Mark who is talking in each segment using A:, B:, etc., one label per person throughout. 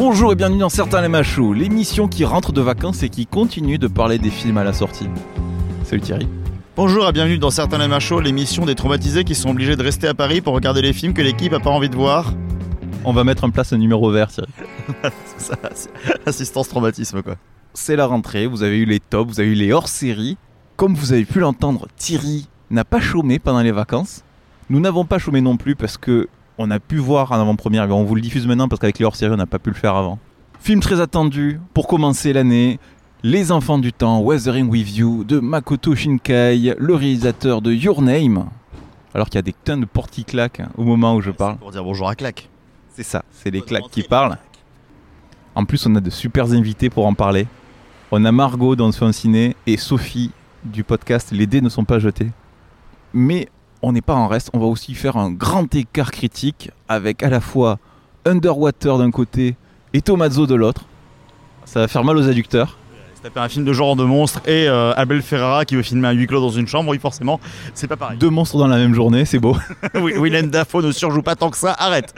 A: Bonjour et bienvenue dans Certains les machos, l'émission qui rentre de vacances et qui continue de parler des films à la sortie. Salut Thierry.
B: Bonjour et bienvenue dans Certains les machos, l'émission des traumatisés qui sont obligés de rester à Paris pour regarder les films que l'équipe a pas envie de voir.
A: On va mettre en place un numéro vert, Thierry.
B: C'est ça, assistance traumatisme quoi.
A: C'est la rentrée, vous avez eu les tops, vous avez eu les hors-séries. Comme vous avez pu l'entendre, Thierry n'a pas chômé pendant les vacances. Nous n'avons pas chômé non plus parce que on a pu voir en avant-première, mais on vous le diffuse maintenant parce qu'avec les hors-séries, on n'a pas pu le faire avant. Film très attendu pour commencer l'année, Les Enfants du Temps, Weathering with You de Makoto Shinkai, le réalisateur de Your Name. Alors qu'il y a des tonnes de porte-claques au moment où je parle.
B: Pour dire bonjour à Claque.
A: C'est ça, c'est les claques qui parlent. En plus, on a de super invités pour en parler. On a Margot dans Soin Ciné et Sophie du podcast Les dés ne sont pas jetés. Mais on n'est pas en reste, on va aussi faire un grand écart critique avec à la fois Underwater d'un côté et Tommaso de l'autre. Ça va faire mal aux adducteurs.
B: Se taper un film de genre de monstre et Abel Ferrara qui veut filmer un huis clos dans une chambre, oui forcément, c'est pas pareil.
A: Deux monstres dans la même journée, c'est beau.
B: Oui, Willem Dafoe ne surjoue pas tant que ça, arrête.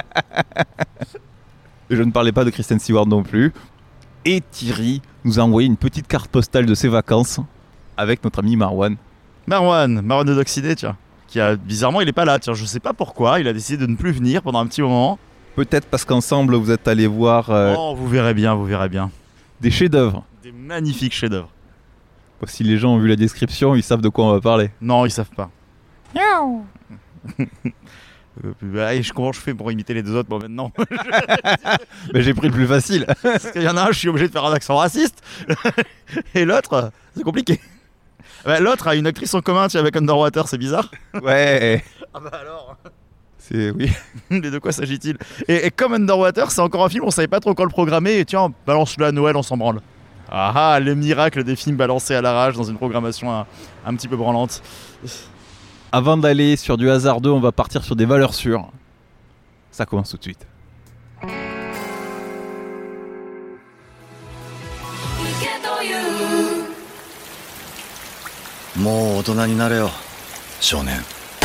A: Je ne parlais pas de Kristen Stewart non plus. Et Thierry nous a envoyé une petite carte postale de ses vacances avec notre ami Marwan.
B: Marwan de Doxydé, tiens. Qui a, bizarrement, il est pas là, tiens, je sais pas pourquoi, il a décidé de ne plus venir pendant un petit moment.
A: Peut-être parce qu'ensemble vous êtes allés voir
B: Oh, vous verrez bien.
A: des chefs-d'œuvre.
B: Des magnifiques chefs-d'œuvre.
A: Si les gens ont vu la description, ils savent de quoi on va parler.
B: Non, ils savent pas. Comment je fais pour imiter les deux autres, moi maintenant?
A: Mais j'ai pris le plus facile.
B: Parce qu'il y en a un, je suis obligé de faire un accent raciste. Et l'autre, c'est compliqué. L'autre a une actrice en commun, avec Underwater, c'est bizarre.
A: Ouais.
B: Ah bah alors.
A: Oui.
B: Mais de quoi s'agit-il? Et comme Underwater, c'est encore un film, on savait pas trop quand le programmer, et tiens, balance-le à Noël, on s'en branle. Ah, le miracle des films balancés à l'arrache dans une programmation un petit peu branlante.
A: Avant d'aller sur du hasardeux, on va partir sur des valeurs sûres. Ça commence tout de suite.
C: もう大人になれよ、少年。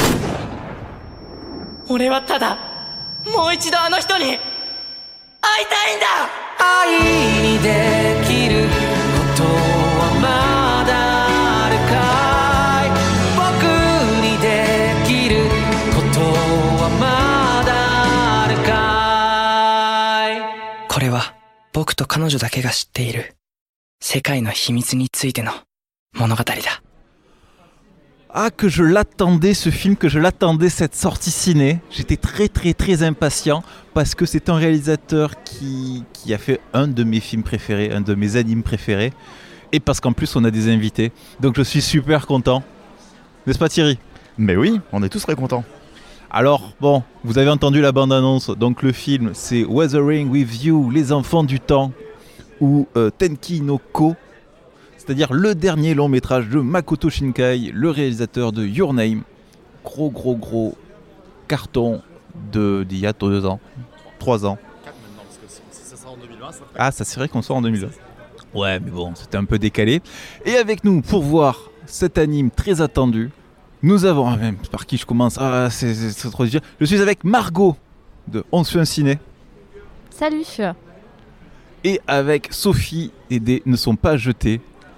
D: 俺はただもう一度あの人に会いたいんだ。愛にできることはまだあるかい。僕にできることはまだあるかい。これは僕と彼女だけが知っている世界の秘密についての物語だ。
A: Ah, que je l'attendais ce film, que je l'attendais cette sortie ciné. J'étais très impatient parce que c'est un réalisateur qui a fait un de mes films préférés, un de mes animes préférés. Et parce qu'en plus on a des invités. Donc je suis super content. N'est-ce pas Thierry?
B: Mais oui, on est tous très contents.
A: Alors bon, vous avez entendu la bande-annonce. Donc le film c'est Weathering with You, Les Enfants du Temps ou Tenki no Ko. C'est-à-dire le dernier long métrage de Makoto Shinkai, le réalisateur de Your Name. Gros carton d'il y a 2 ans, 3 ans.
B: 4 maintenant, parce que si ça sort en 2020, ça ferait...
A: Ah, ça c'est vrai qu'on sort en 2020. Ouais, mais bon, c'était un peu décalé. Et avec nous, pour voir cet anime très attendu, nous avons... Ah, même par qui je commence? Ah, c'est trop dur. Je suis avec Margot de On se fait un ciné.
E: Salut.
A: Et avec Sophie, les dés ne sont pas jetés.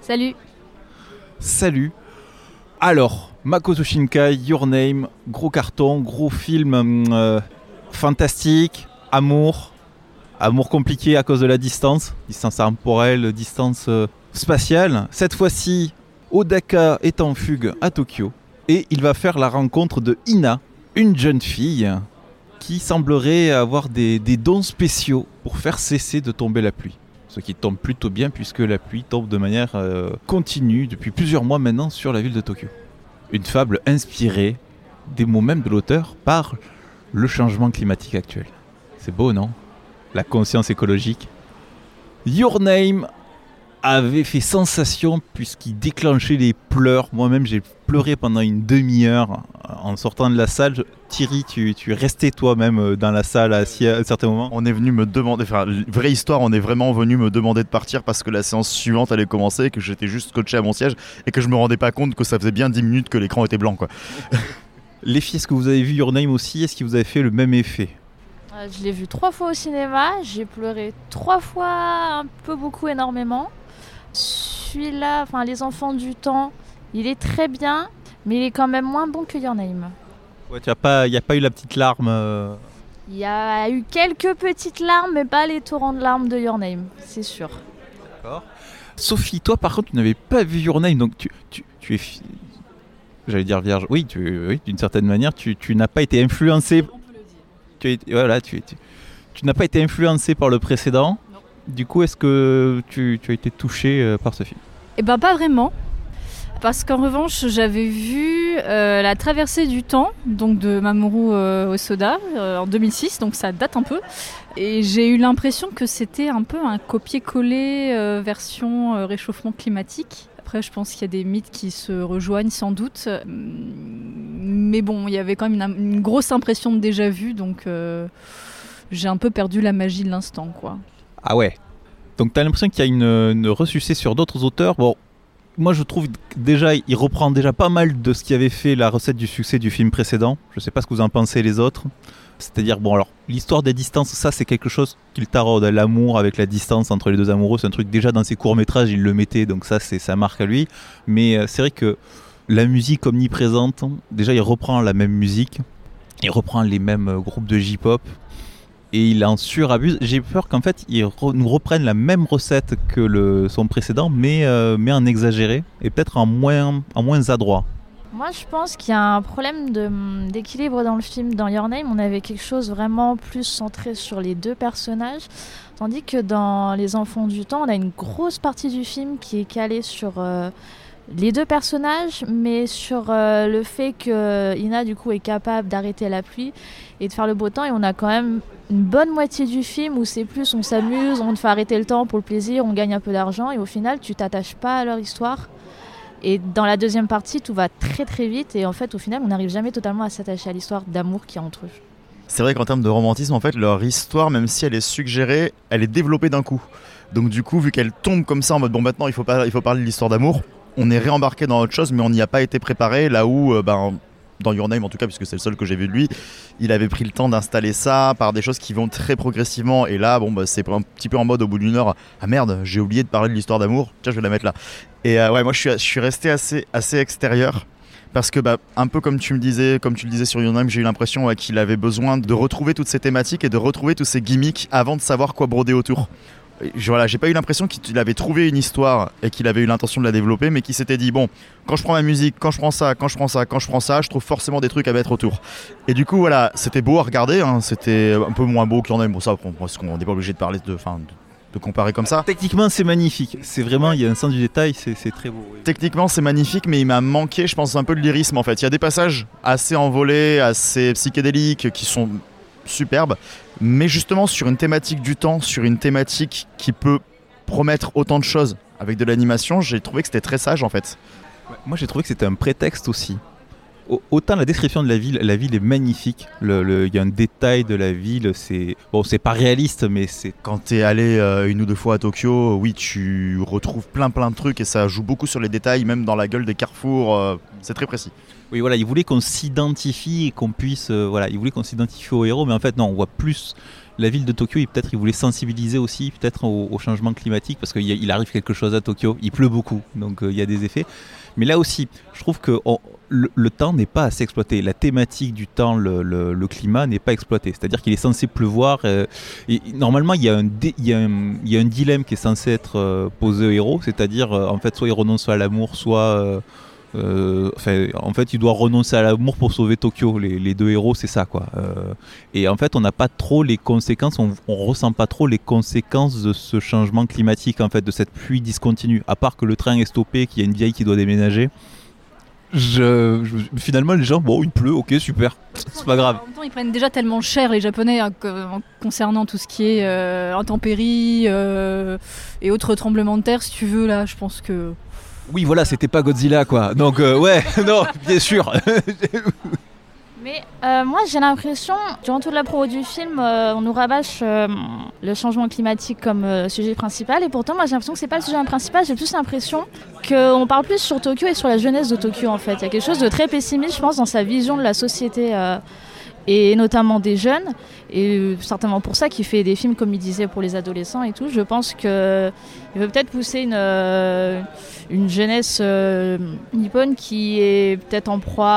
A: Salut. Alors, Makoto Shinkai, Your Name, gros carton, gros film fantastique, amour compliqué à cause de la distance temporelle, distance spatiale. Cette fois-ci, Odaka est en fugue à Tokyo et il va faire la rencontre de Ina, une jeune fille qui semblerait avoir des dons spéciaux pour faire cesser de tomber la pluie. Ce qui tombe plutôt bien puisque la pluie tombe de manière continue depuis plusieurs mois maintenant sur la ville de Tokyo. Une fable inspirée des mots même de l'auteur par le changement climatique actuel. C'est beau, non? La conscience écologique. Your Name avait fait sensation puisqu'il déclenchait les pleurs. Moi-même, j'ai pleuré pendant une demi-heure en sortant de la salle. Thierry, tu restais toi-même dans la salle assis à un certain moment.
B: On est venu me demander, enfin, vraie histoire, on est vraiment venu me demander de partir parce que la séance suivante allait commencer, que j'étais juste scotché à mon siège et que je me rendais pas compte que ça faisait bien 10 minutes que l'écran était blanc, quoi.
A: Les filles, est-ce que vous avez vu Your Name aussi? Est-ce qu'il vous avait fait le même effet?
E: Je l'ai vu 3 fois au cinéma, j'ai pleuré 3 fois, un peu beaucoup, énormément. Celui-là, enfin Les Enfants du Temps, il est très bien, mais il est quand même moins bon que Your Name.
A: Ouais, il n'y a pas eu la petite larme.
E: Il y a eu quelques petites larmes, mais pas les torrents de larmes de Your Name, c'est sûr.
A: D'accord. Sophie, toi par contre, tu n'avais pas vu Your Name, donc tu es, j'allais dire vierge. Oui, oui, d'une certaine manière, tu n'as pas été influencé. Tu n'as pas été influencé par le précédent.
F: Non.
A: Du coup, est-ce que tu as été touché par ce film ?
F: Eh ben pas vraiment. Parce qu'en revanche, j'avais vu La Traversée du Temps, donc de Mamoru Hosoda, en 2006, donc ça date un peu. Et j'ai eu l'impression que c'était un peu un copier-coller version réchauffement climatique. Après, je pense qu'il y a des mythes qui se rejoignent sans doute. Mais bon, il y avait quand même une grosse impression de déjà-vu, donc j'ai un peu perdu la magie de l'instant, quoi.
A: Ah ouais. Donc t'as l'impression qu'il y a une ressucée sur d'autres auteurs. Bon, moi je trouve déjà, il reprend déjà pas mal de ce qui avait fait la recette du succès du film précédent. Je sais pas ce que vous en pensez les autres. C'est-à-dire, bon alors, l'histoire des distances, ça c'est quelque chose qu'il taraude. L'amour avec la distance entre les deux amoureux, c'est un truc déjà dans ses courts-métrages, il le mettait, donc ça marque à lui. Mais c'est vrai que la musique omniprésente, déjà il reprend la même musique, il reprend les mêmes groupes de J-pop, et il en surabuse. J'ai peur qu'en fait, il nous reprenne la même recette que son précédent, mais en exagéré, et peut-être en moins adroit.
E: Moi, je pense qu'il y a un problème d'équilibre dans le film. Dans Your Name, on avait quelque chose vraiment plus centré sur les deux personnages, tandis que dans Les Enfants du Temps, on a une grosse partie du film qui est calée sur les deux personnages, mais sur le fait que Ina, du coup, est capable d'arrêter la pluie et de faire le beau temps. Et on a quand même une bonne moitié du film où c'est plus on s'amuse, on te fait arrêter le temps pour le plaisir, on gagne un peu d'argent, et au final, tu t'attaches pas à leur histoire. Et dans la deuxième partie, tout va très très vite, et en fait, au final, on n'arrive jamais totalement à s'attacher à l'histoire d'amour qu'il y a entre eux.
B: C'est vrai qu'en termes de romantisme, en fait, leur histoire, même si elle est suggérée, elle est développée d'un coup. Donc du coup, vu qu'elle tombe comme ça en mode bon, maintenant il faut parler de l'histoire d'amour, on est réembarqué dans autre chose, mais on n'y a pas été préparé. Là où, dans Your Name en tout cas, puisque c'est le seul que j'ai vu de lui, il avait pris le temps d'installer ça par des choses qui vont très progressivement. Et là, c'est un petit peu en mode au bout d'une heure, ah merde, j'ai oublié de parler de l'histoire d'amour. Tiens, je vais la mettre là. Et ouais, moi je suis resté assez extérieur. Parce que un peu comme tu le disais sur Your Name, j'ai eu l'impression qu'il avait besoin de retrouver toutes ces thématiques et de retrouver tous ces gimmicks avant de savoir quoi broder autour. J'ai pas eu l'impression qu'il avait trouvé une histoire et qu'il avait eu l'intention de la développer, mais qu'il s'était dit bon, quand je prends ma musique, quand je prends ça, je trouve forcément des trucs à mettre autour. Et du coup voilà, c'était beau à regarder, hein, c'était un peu moins beau qu'il y en a. Bon ça, parce qu'on n'est pas obligé de parler de comparer comme ça.
A: Techniquement c'est magnifique, c'est vraiment, il y a un sens du détail, c'est très beau. Oui.
B: Techniquement c'est magnifique, mais il m'a manqué, je pense, un peu de lyrisme en fait. Il y a des passages assez envolés, assez psychédéliques qui sont superbes, mais justement sur une thématique du temps, sur une thématique qui peut promettre autant de choses avec de l'animation, j'ai trouvé que c'était très sage en fait.
A: Moi j'ai trouvé que c'était un prétexte aussi. Autant la description de la ville est magnifique, il y a un détail de la ville, c'est pas réaliste, mais c'est...
B: Quand t'es allé une ou deux fois à Tokyo, oui, tu retrouves plein de trucs et ça joue beaucoup sur les détails, même dans la gueule des carrefours, c'est très précis.
A: Oui, voilà, il voulait qu'on s'identifie et qu'on puisse... il voulait qu'on s'identifie aux héros, mais en fait non, on voit plus la ville de Tokyo, et peut-être il voulait sensibiliser aussi peut-être au changement climatique, parce qu'il arrive quelque chose à Tokyo, il pleut beaucoup, donc il y a des effets. Mais là aussi, je trouve que le temps n'est pas assez exploité. La thématique du temps, le climat n'est pas exploité. C'est-à-dire qu'il est censé pleuvoir. Et normalement, il y a un dilemme qui est censé être posé au héros. C'est-à-dire, en fait, soit il renonce à l'amour, soit... en fait, il doit renoncer à l'amour pour sauver Tokyo. Les deux héros, c'est ça, quoi. Et en fait, on n'a pas trop les conséquences, on ressent pas trop les conséquences de ce changement climatique, en fait, de cette pluie discontinue. À part que le train est stoppé, qu'il y a une vieille qui doit déménager. Finalement, les gens, bon, il pleut, ok, super, c'est pas grave.
F: En même temps, ils prennent déjà tellement cher, les Japonais, concernant tout ce qui est intempéries et autres tremblements de terre, si tu veux, là, je pense que...
A: Oui, voilà, c'était pas Godzilla, quoi. Donc, ouais, non, bien sûr.
E: Mais moi, j'ai l'impression, durant toute la promo du film, on nous rabâche le changement climatique comme sujet principal. Et pourtant, moi, j'ai l'impression que c'est pas le sujet principal. J'ai plus l'impression qu'on parle plus sur Tokyo et sur la jeunesse de Tokyo, en fait. Il y a quelque chose de très pessimiste, je pense, dans sa vision de la société. et notamment des jeunes, et certainement pour ça qu'il fait des films comme il disait pour les adolescents et tout. Je pense qu'il veut peut-être pousser une jeunesse nippone qui est peut-être en proie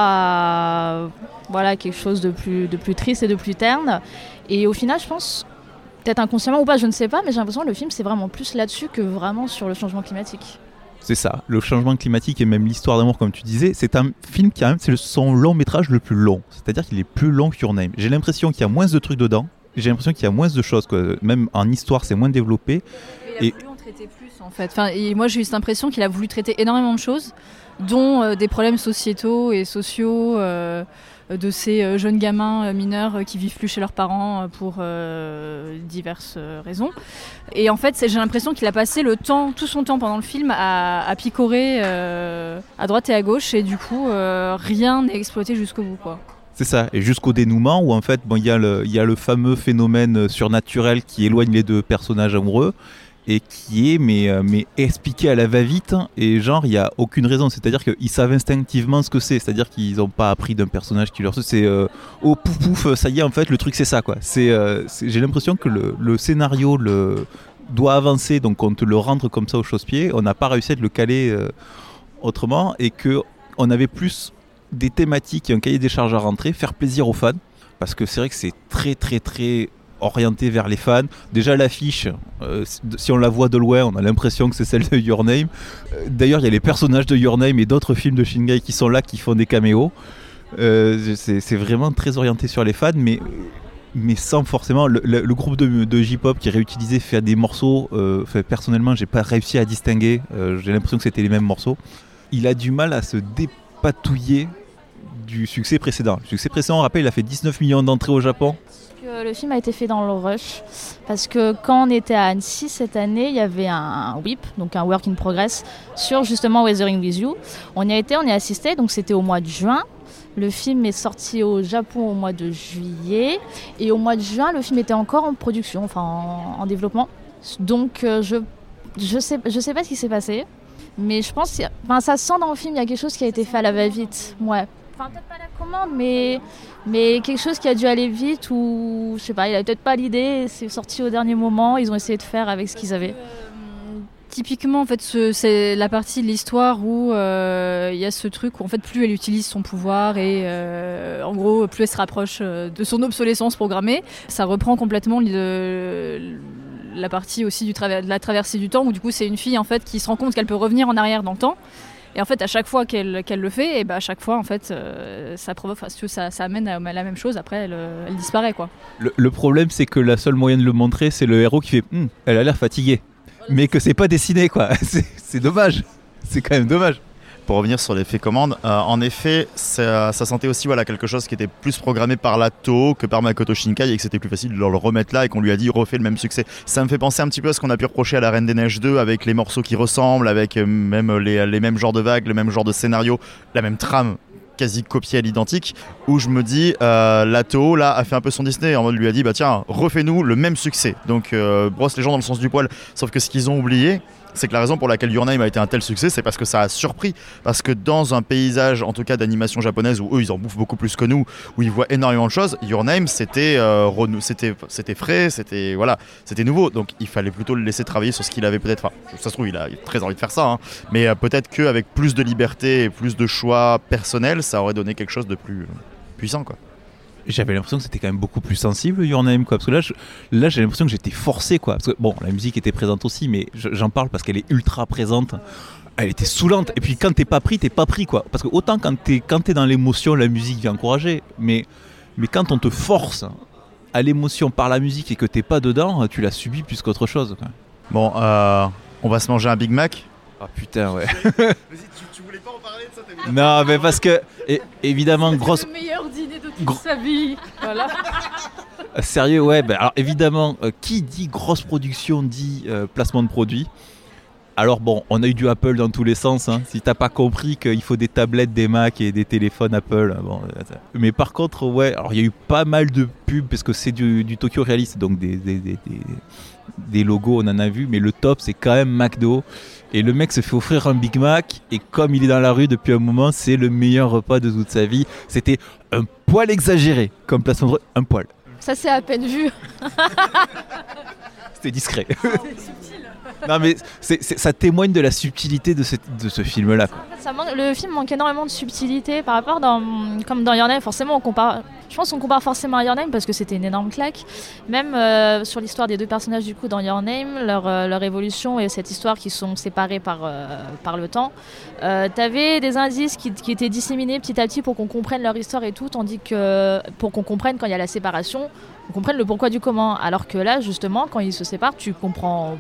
E: à quelque chose de plus triste et de plus terne, et au final je pense, peut-être inconsciemment ou pas, je ne sais pas, mais j'ai l'impression que le film c'est vraiment plus là-dessus que vraiment sur le changement climatique.
A: C'est ça, le changement climatique et même l'histoire d'amour, comme tu disais, c'est un film qui a même, c'est son long métrage le plus long. C'est-à-dire qu'il est plus long que Your Name. J'ai l'impression qu'il y a moins de trucs dedans, j'ai l'impression qu'il y a moins de choses, quoi. Même en histoire, c'est moins développé.
F: Il a voulu en traiter plus, en fait. Et moi, j'ai eu cette impression qu'il a voulu traiter énormément de choses, dont des problèmes sociétaux et sociaux, de ces jeunes gamins mineurs qui vivent plus chez leurs parents pour diverses raisons. Et en fait, j'ai l'impression qu'il a passé tout son temps pendant le film à picorer à droite et à gauche, et du coup, rien n'est exploité jusqu'au bout, quoi.
A: C'est ça, et jusqu'au dénouement où en fait, il y a le fameux phénomène surnaturel qui éloigne les deux personnages amoureux, et qui est mais expliqué à la va-vite, et genre il n'y a aucune raison, c'est-à-dire qu'ils savent instinctivement ce que c'est-à-dire qu'ils n'ont pas appris d'un personnage qui leur... C'est oh pouf pouf, ça y est, en fait le truc c'est ça, quoi. J'ai l'impression que le scénario doit avancer, donc on te le rentre comme ça au chausse-pied, on n'a pas réussi à le caler autrement, et qu'on avait plus des thématiques et un cahier des charges à rentrer, faire plaisir aux fans, parce que c'est vrai que c'est très très très orienté vers les fans. Déjà l'affiche, si on la voit de loin, on a l'impression que c'est celle de Your Name. D'ailleurs, il y a les personnages de Your Name et d'autres films de Shinkai qui sont là, qui font des caméos. C'est vraiment très orienté sur les fans, mais sans forcément... Le groupe de J-pop qui réutilisait faire des morceaux, personnellement, j'ai pas réussi à distinguer. J'ai l'impression que c'était les mêmes morceaux. Il a du mal à se dépatouiller du succès précédent. Le succès précédent, on rappelle, il a fait 19 millions d'entrées au Japon.
E: Le film a été fait dans le rush, parce que quand on était à Annecy cette année, il y avait un WIP, donc un Work in Progress, sur justement Weathering With You. On y a assisté, donc c'était au mois de juin. Le film est sorti au Japon au mois de juillet, et au mois de juin, le film était encore en production, enfin en développement. Donc je sais pas ce qui s'est passé, mais je pense, ça sent dans le film, il y a quelque chose qui a été fait à la va-vite, ouais. Enfin, peut-être pas la commande, mais quelque chose qui a dû aller vite, ou je sais pas, il avait peut-être pas l'idée, c'est sorti au dernier moment, ils ont essayé de faire avec ce qu'ils avaient.
F: Typiquement, en fait, c'est la partie de l'histoire où il y a ce truc où en fait, plus elle utilise son pouvoir et en gros, plus elle se rapproche de son obsolescence programmée. Ça reprend complètement la partie aussi de la traversée du temps, où du coup, c'est une fille en fait qui se rend compte qu'elle peut revenir en arrière dans le temps. Et en fait, à chaque fois qu'elle le fait, et à chaque fois, en fait, ça provoque, ça amène à la même chose. Après, elle disparaît, quoi.
A: Le problème, c'est que la seule moyen de le montrer, c'est le héros qui fait elle a l'air fatiguée, mais que c'est pas dessiné, quoi. C'est dommage. C'est quand même dommage.
B: Pour revenir sur l'effet commande, en effet, ça sentait aussi quelque chose qui était plus programmé par la Toho que par Makoto Shinkai, et que c'était plus facile de le remettre là et qu'on lui a dit refais le même succès. Ça me fait penser un petit peu à ce qu'on a pu reprocher à La Reine des Neiges 2, avec les morceaux qui ressemblent, avec même les mêmes genres de vagues, le même genre de scénario, la même trame quasi copiée à l'identique, où je me dis la Toho là a fait un peu son Disney, en mode lui a dit tiens, refais-nous le même succès, donc brosse les gens dans le sens du poil. Sauf que ce qu'ils ont oublié, c'est que la raison pour laquelle Your Name a été un tel succès, c'est parce que ça a surpris. Parce que dans un paysage, en tout cas d'animation japonaise, où eux ils en bouffent beaucoup plus que nous, où ils voient énormément de choses, Your Name c'était frais, c'était nouveau. Donc il fallait plutôt le laisser travailler sur ce qu'il avait peut-être. Enfin, ça se trouve, il a très envie de faire ça, hein, mais peut-être qu'avec plus de liberté et plus de choix personnels, ça aurait donné quelque chose de plus puissant, quoi.
A: J'avais l'impression que c'était quand même beaucoup plus sensible, Your Name, quoi. Parce que là j'ai l'impression que j'étais forcé, quoi. Parce que bon, la musique était présente aussi, mais j'en parle parce qu'elle est ultra présente. Elle était saoulante. Et puis quand t'es pas pris, quoi. Parce que autant quand t'es dans l'émotion, la musique vient encourager. Mais quand on te force à l'émotion par la musique et que t'es pas dedans, tu l'as subi plus qu'autre chose, quoi.
B: Bon, on va se manger un Big Mac.
A: Ah putain, ouais.
B: Vas-y, tu voulais pas en parler de ça, t'as vu ?
A: Non, mais parce que, évidemment, grosse...
F: le meilleur dîner de toute sa vie. Voilà.
A: Sérieux, ouais. Alors évidemment, qui dit grosse production dit placement de produit. Alors bon, on a eu du Apple dans tous les sens, hein. Si t'as pas compris qu'il faut des tablettes, des Mac et des téléphones Apple, bon. Mais par contre, ouais, alors il y a eu pas mal de pubs parce que c'est du Tokyo Realist, donc des logos, on en a vu, mais le top c'est quand même McDo. Et le mec se fait offrir un Big Mac, et comme il est dans la rue depuis un moment, c'est le meilleur repas de toute sa vie. C'était un poil exagéré, comme placement de un poil.
E: Ça, c'est à peine vu.
A: C'était discret. Non mais ça témoigne de la subtilité de ce film-là. Quoi.
E: Le film manque énormément de subtilité par rapport comme dans Your Name. Forcément, je pense qu'on compare forcément à Your Name parce que c'était une énorme claque. Même sur l'histoire des deux personnages du coup dans Your Name, leur évolution et cette histoire qui sont séparés par le temps. T'avais des indices qui étaient disséminés petit à petit pour qu'on comprenne leur histoire et tout, tandis que pour qu'on comprenne quand il y a la séparation, on comprenne le pourquoi du comment. Alors que là, justement, quand ils se séparent, tu comprends.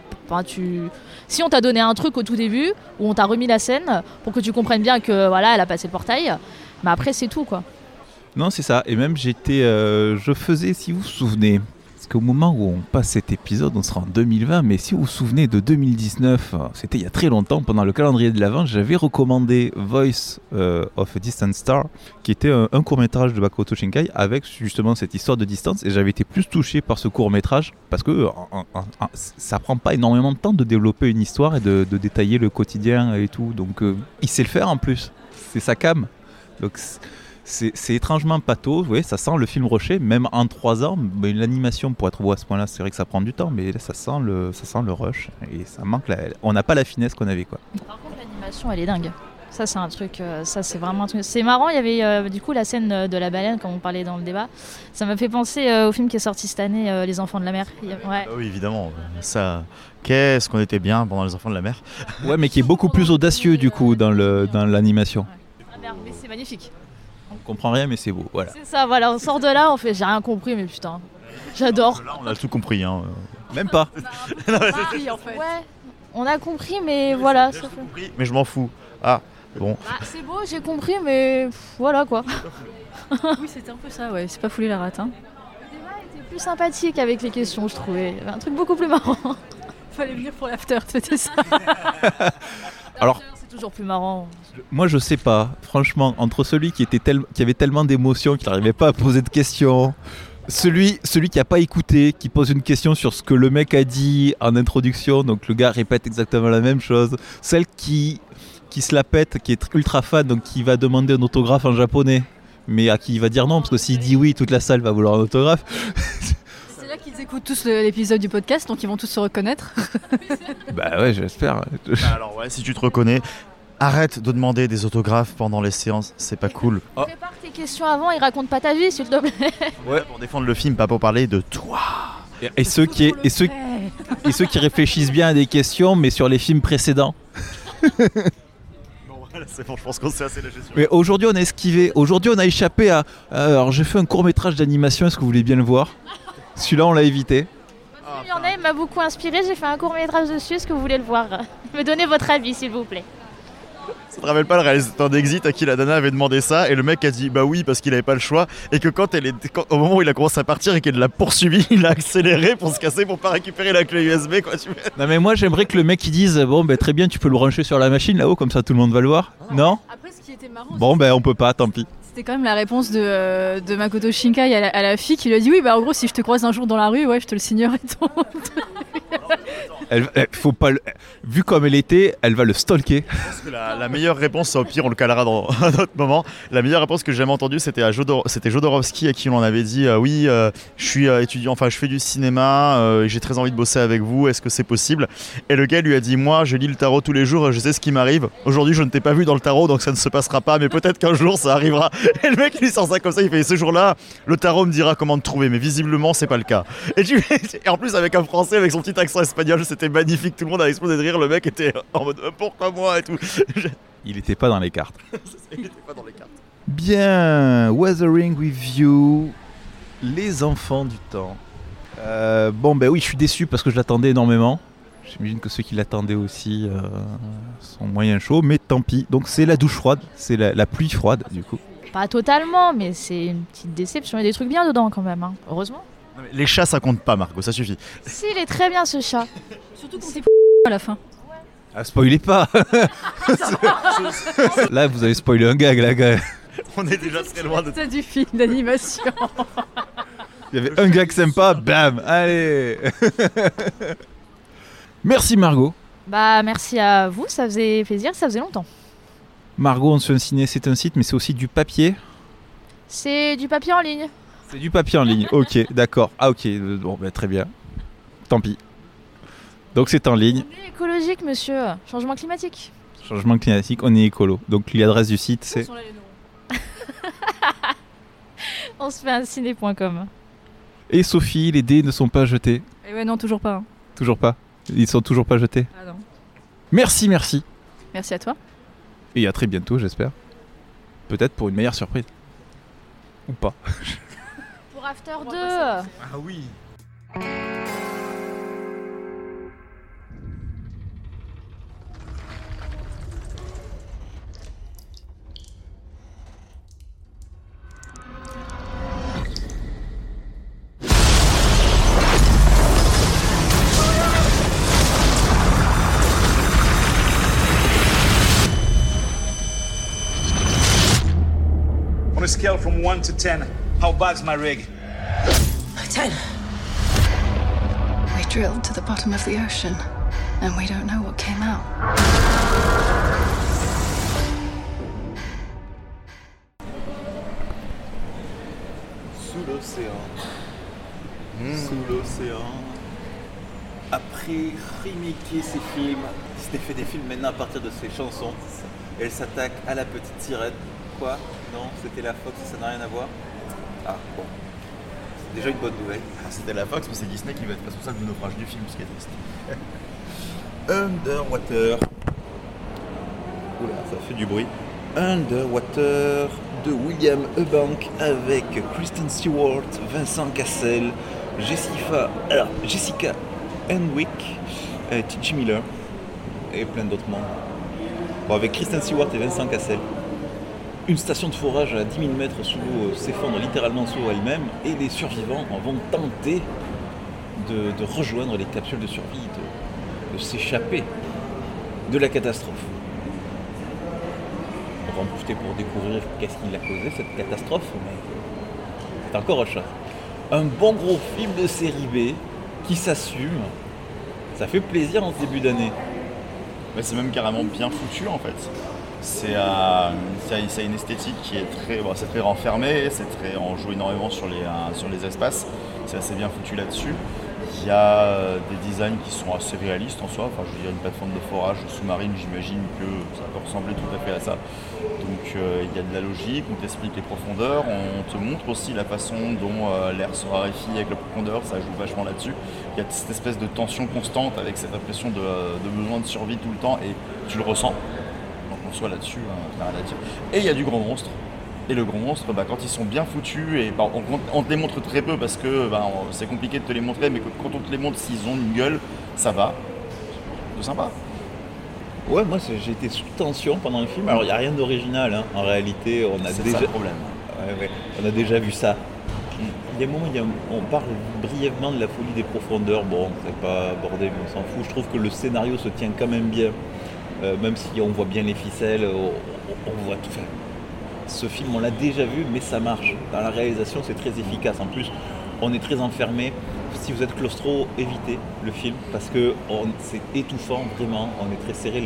E: Si on t'a donné un truc au tout début, où on t'a remis la scène pour que tu comprennes bien que voilà, elle a passé le portail, mais après c'est tout quoi.
A: Non, c'est ça. Et même je faisais, si vous vous souvenez, parce qu'au moment où on passe cet épisode, on sera en 2020, mais si vous vous souvenez de 2019, c'était il y a très longtemps, pendant le calendrier de l'Avent, j'avais recommandé Voice of a Distant Star, qui était un court-métrage de Makoto Shinkai avec justement cette histoire de distance, et j'avais été plus touché par ce court-métrage, parce que ça prend pas énormément de temps de développer une histoire et de détailler le quotidien et tout, donc il sait le faire en plus, c'est sa cam. Donc c'est étrangement pato, oui, ça sent le film Rocher, même en 3 ans, mais l'animation pour être beau à ce point-là, c'est vrai que ça prend du temps, mais là, ça sent le rush, et ça manque, on n'a pas la finesse qu'on avait, quoi.
E: Par contre, l'animation, elle est dingue. Ça, c'est un truc, c'est vraiment un truc. C'est marrant, il y avait du coup la scène de la baleine, comme on parlait dans le débat. Ça m'a fait penser au film qui est sorti cette année, Les Enfants de la Mer. Ouais.
B: Ah oui, évidemment. Ça, qu'est-ce qu'on était bien pendant Les Enfants de la Mer.
A: Ouais, mais qui est beaucoup plus audacieux, du coup, dans l'animation.
E: Ah merde, mais c'est magnifique.
A: On comprend rien, mais c'est beau, voilà.
E: C'est ça, voilà, on sort de là, on fait j'ai rien compris, mais putain, j'adore.
B: Là, on a tout compris, hein.
A: Même pas.
F: En fait.
E: Ouais, on a compris, mais voilà. Ça fait...
B: compris, mais je m'en fous. Ah, bon.
E: C'est beau, j'ai compris, mais voilà quoi.
F: Oui, c'était un peu ça, ouais. C'est pas foulé la rate, hein.
E: Le débat était plus sympathique avec les questions, je trouvais. Il y avait un truc beaucoup plus marrant.
F: Fallait venir pour l'after, c'était ça.
A: Alors,
E: c'est toujours plus marrant.
A: moi je sais pas, franchement, entre celui qui avait tellement d'émotions qu'il n'arrivait pas à poser de questions, celui qui a pas écouté, qui pose une question sur ce que le mec a dit en introduction, donc le gars répète exactement la même chose, celle qui se la pète, qui est ultra fan, donc qui va demander un autographe en japonais, mais à qui il va dire non, parce que s'il dit oui, toute la salle va vouloir un autographe.
F: C'est là qu'ils écoutent tous l'épisode du podcast, donc ils vont tous se reconnaître.
A: Bah ouais, j'espère.
B: Alors ouais, si tu te reconnais, arrête de demander des autographes pendant les séances, c'est pas cool.
E: Prépare tes questions avant et raconte pas ta vie, s'il te plaît.
B: Ouais, pour défendre le film, pas pour parler de toi.
A: Et ceux qui réfléchissent bien à des questions, mais sur les films précédents.
B: Bon, voilà, c'est bon, je pense qu'on s'est assez lâché sur.
A: Mais aujourd'hui, on a esquivé. Aujourd'hui, on a échappé à. Alors, j'ai fait un court-métrage d'animation. Est-ce que vous voulez bien le voir ? Celui-là, on l'a évité.
E: Il y en a, il m'a beaucoup inspiré. J'ai fait un court-métrage dessus. Est-ce que vous voulez le voir ? Me donnez votre avis, s'il vous plaît.
B: Ça te rappelle pas le réalisateur d'Exit à qui la nana avait demandé ça et le mec a dit bah oui parce qu'il avait pas le choix et que au moment où il a commencé à partir et qu'elle l'a poursuivi, il a accéléré pour se casser pour pas récupérer la clé USB quoi tu veux.
A: Non mais moi j'aimerais que le mec il dise bon ben très bien tu peux le brancher sur la machine là-haut comme ça tout le monde va le voir. Non ?
F: Après, ce qui était marrant,
A: Bon ben on peut pas, tant pis.
F: c'était quand même la réponse de Makoto Shinkai à la fille qui lui a dit oui, bah en gros, si je te croise un jour dans la rue, ouais, je te le signerai ton.
A: Elle faut pas vu comme elle était, elle va le stalker.
B: Je pense que la meilleure réponse, au pire on le calera dans un autre moment, la meilleure réponse que j'ai jamais entendue c'était c'était Jodorowsky à qui on avait dit oui je suis étudiant, enfin je fais du cinéma, j'ai très envie de bosser avec vous, est-ce que c'est possible ? Et le gars lui a dit moi je lis le tarot tous les jours et je sais ce qui m'arrive, aujourd'hui je ne t'ai pas vu dans le tarot donc ça ne se passera pas mais peut-être qu'un jour ça arrivera. Et le mec lui sort ça comme ça, il fait ce jour-là le tarot me dira comment te trouver mais visiblement c'est pas le cas. Et en plus avec un français avec son petit accent espagnol, c'était magnifique, tout le monde a explosé de rire, le mec était en mode pourquoi moi et tout.
A: Il était pas dans les cartes.
B: Il était pas dans les cartes.
A: Bien, Weathering with You, les enfants du temps. Bon ben oui, je suis déçu parce que je l'attendais énormément. J'imagine que ceux qui l'attendaient aussi sont moyen chauds, mais tant pis. Donc c'est la douche froide, c'est la pluie froide du coup.
E: Pas totalement, mais c'est une petite déception. Il y a des trucs bien dedans quand même, hein. Heureusement.
B: Non, mais les chats ça compte pas Margot, ça suffit.
E: Si, il est très bien ce chat.
F: Surtout quand c'est à la fin.
A: Ah, spoilez pas. Là vous avez spoilé un gag là gars.
B: On est déjà très loin de...
F: C'est du film d'animation.
A: Il y avait un gag sympa, bam, allez. Merci Margot.
E: Bah merci à vous, ça faisait plaisir, ça faisait longtemps.
A: Margot, on se fait un ciné, c'est un site, mais c'est aussi du papier.
E: C'est du papier en ligne.
A: C'est du papier en ligne, ok, d'accord. Ah ok, bon, bah, très bien. Tant pis. Donc c'est en ligne.
E: On est écologique, monsieur. Changement climatique.
A: Changement climatique, on est écolo. Donc l'adresse du site, c'est...
E: On se fait un ciné.com.
A: Et Sophie, les dés ne sont pas jetés.
F: Et ouais, non, toujours pas.
A: Toujours pas. Ils sont toujours pas jetés.
F: Ah non.
A: Merci.
F: Merci à toi.
A: Et à très bientôt, j'espère. Peut-être pour une meilleure surprise. Ou pas.
E: Pour After 2.
A: Ah oui.
G: On a scale from 1 to 10, how bad's my rig?
H: 10. We drilled to the bottom of the ocean, and we don't know what came out.
A: Sous l'océan. Sous l'océan. Après remaker ses films, Disney fait des films maintenant à partir de ses chansons. Elle s'attaque à la petite sirène. Quoi? Non, c'était la Fox, ça n'a rien à voir. Ah bon. C'est déjà une bonne nouvelle.
B: Ah, c'était la Fox, mais c'est Disney qui va être responsable du naufrage du film, ce qui est triste.
A: Underwater. Oula, ça fait du bruit. Underwater de William Eubank avec Kristen Stewart, Vincent Cassel, Jessica Henwick, T.J. Miller et plein d'autres membres. Bon, avec Kristen Stewart et Vincent Cassel. Une station de forage à 10 000 mètres sous l'eau s'effondre littéralement sous elle-même et les survivants vont tenter de rejoindre les capsules de survie, de s'échapper de la catastrophe. On va en profiter pour découvrir qu'est-ce qui l'a causé cette catastrophe, mais c'est encore autre chose. Un bon gros film de série B qui s'assume, ça fait plaisir en ce début d'année.
B: Ouais, c'est même carrément bien foutu en fait. C'est une esthétique qui est c'est très renfermé, on joue énormément sur les espaces, c'est assez bien foutu là-dessus. Il y a des designs qui sont assez réalistes en soi, enfin je veux dire une plateforme de forage sous-marine, j'imagine que ça peut ressembler tout à fait à ça. Donc il y a de la logique, on t'explique les profondeurs, on te montre aussi la façon dont l'air se raréfie avec la profondeur, ça joue vachement là-dessus. Il y a cette espèce de tension constante avec cette impression de besoin de survie tout le temps et tu le ressens. Donc on soit là-dessus, on n'a rien à dire. Et il y a du grand monstre. Et le gros monstre, quand ils sont bien foutus, et on te les montre très peu parce que c'est compliqué de te les montrer, mais quand on te les montre, s'ils ont une gueule, ça va. C'est sympa.
A: Ouais, moi j'ai été sous tension pendant le film. Alors il n'y a rien d'original, hein. En réalité,
B: C'est ça le problème.
A: Ouais, on a déjà vu ça. Il y a un moment, on parle brièvement de la folie des profondeurs. Bon, c'est pas abordé, mais on s'en fout. Je trouve que le scénario se tient quand même bien. Même si on voit bien les ficelles, on voit tout. Ce film, on l'a déjà vu, mais ça marche. Dans la réalisation, c'est très efficace. En plus, on est très enfermé. Si vous êtes claustro, évitez le film parce que c'est étouffant, vraiment. On est très serré.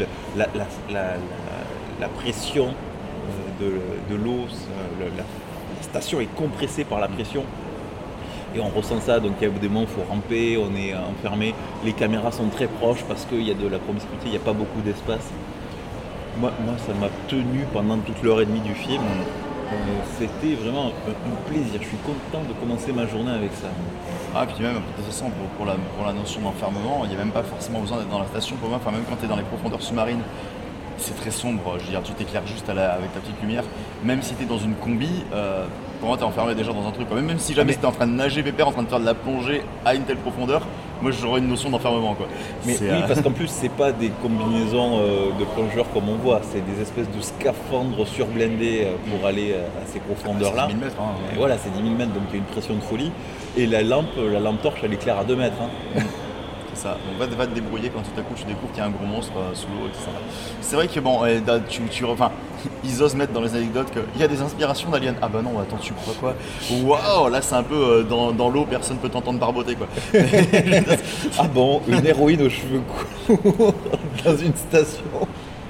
A: La pression de l'eau, la station est compressée par la pression. Et on ressent ça, donc il y a des moments où il faut ramper, on est enfermé. Les caméras sont très proches parce qu'il y a de la promiscuité, il n'y a pas beaucoup d'espace. Moi, ça m'a tenu pendant toute l'heure et demie du film. C'était vraiment un plaisir. Je suis content de commencer ma journée avec ça.
B: Ah, puis même, de toute façon, pour la notion d'enfermement, il n'y a même pas forcément besoin d'être dans la station. Pour moi, enfin, même quand tu es dans les profondeurs sous-marines, c'est très sombre. Je veux dire, tu t'éclaires juste avec ta petite lumière. Même si tu es dans une combi, pour moi, tu es enfermé déjà dans un truc. Même si jamais tu es en train de nager pépère, en train de faire de la plongée à une telle profondeur, moi j'aurais une notion d'enfermement, quoi.
A: Mais oui, parce qu'en plus c'est pas des combinaisons de plongeurs comme on voit, c'est des espèces de scaphandres surblindés pour aller à ces profondeurs-là.
B: C'est 10 000 mètres.
A: Et voilà, c'est 10 000 mètres, donc il y a une pression de folie. Et la lampe torche, elle éclaire à 2 mètres.
B: C'est ça. Donc va te débrouiller quand tout à coup tu découvres qu'il y a un gros monstre sous l'eau et tout ça. C'est vrai que bon, ils osent mettre dans les anecdotes qu'il y a des inspirations d'aliens. Ah bah non, attends, tu crois quoi? Waouh, là c'est un peu dans l'eau, personne peut t'entendre barboter, quoi.
A: Ah bon, une héroïne aux cheveux courts dans une station.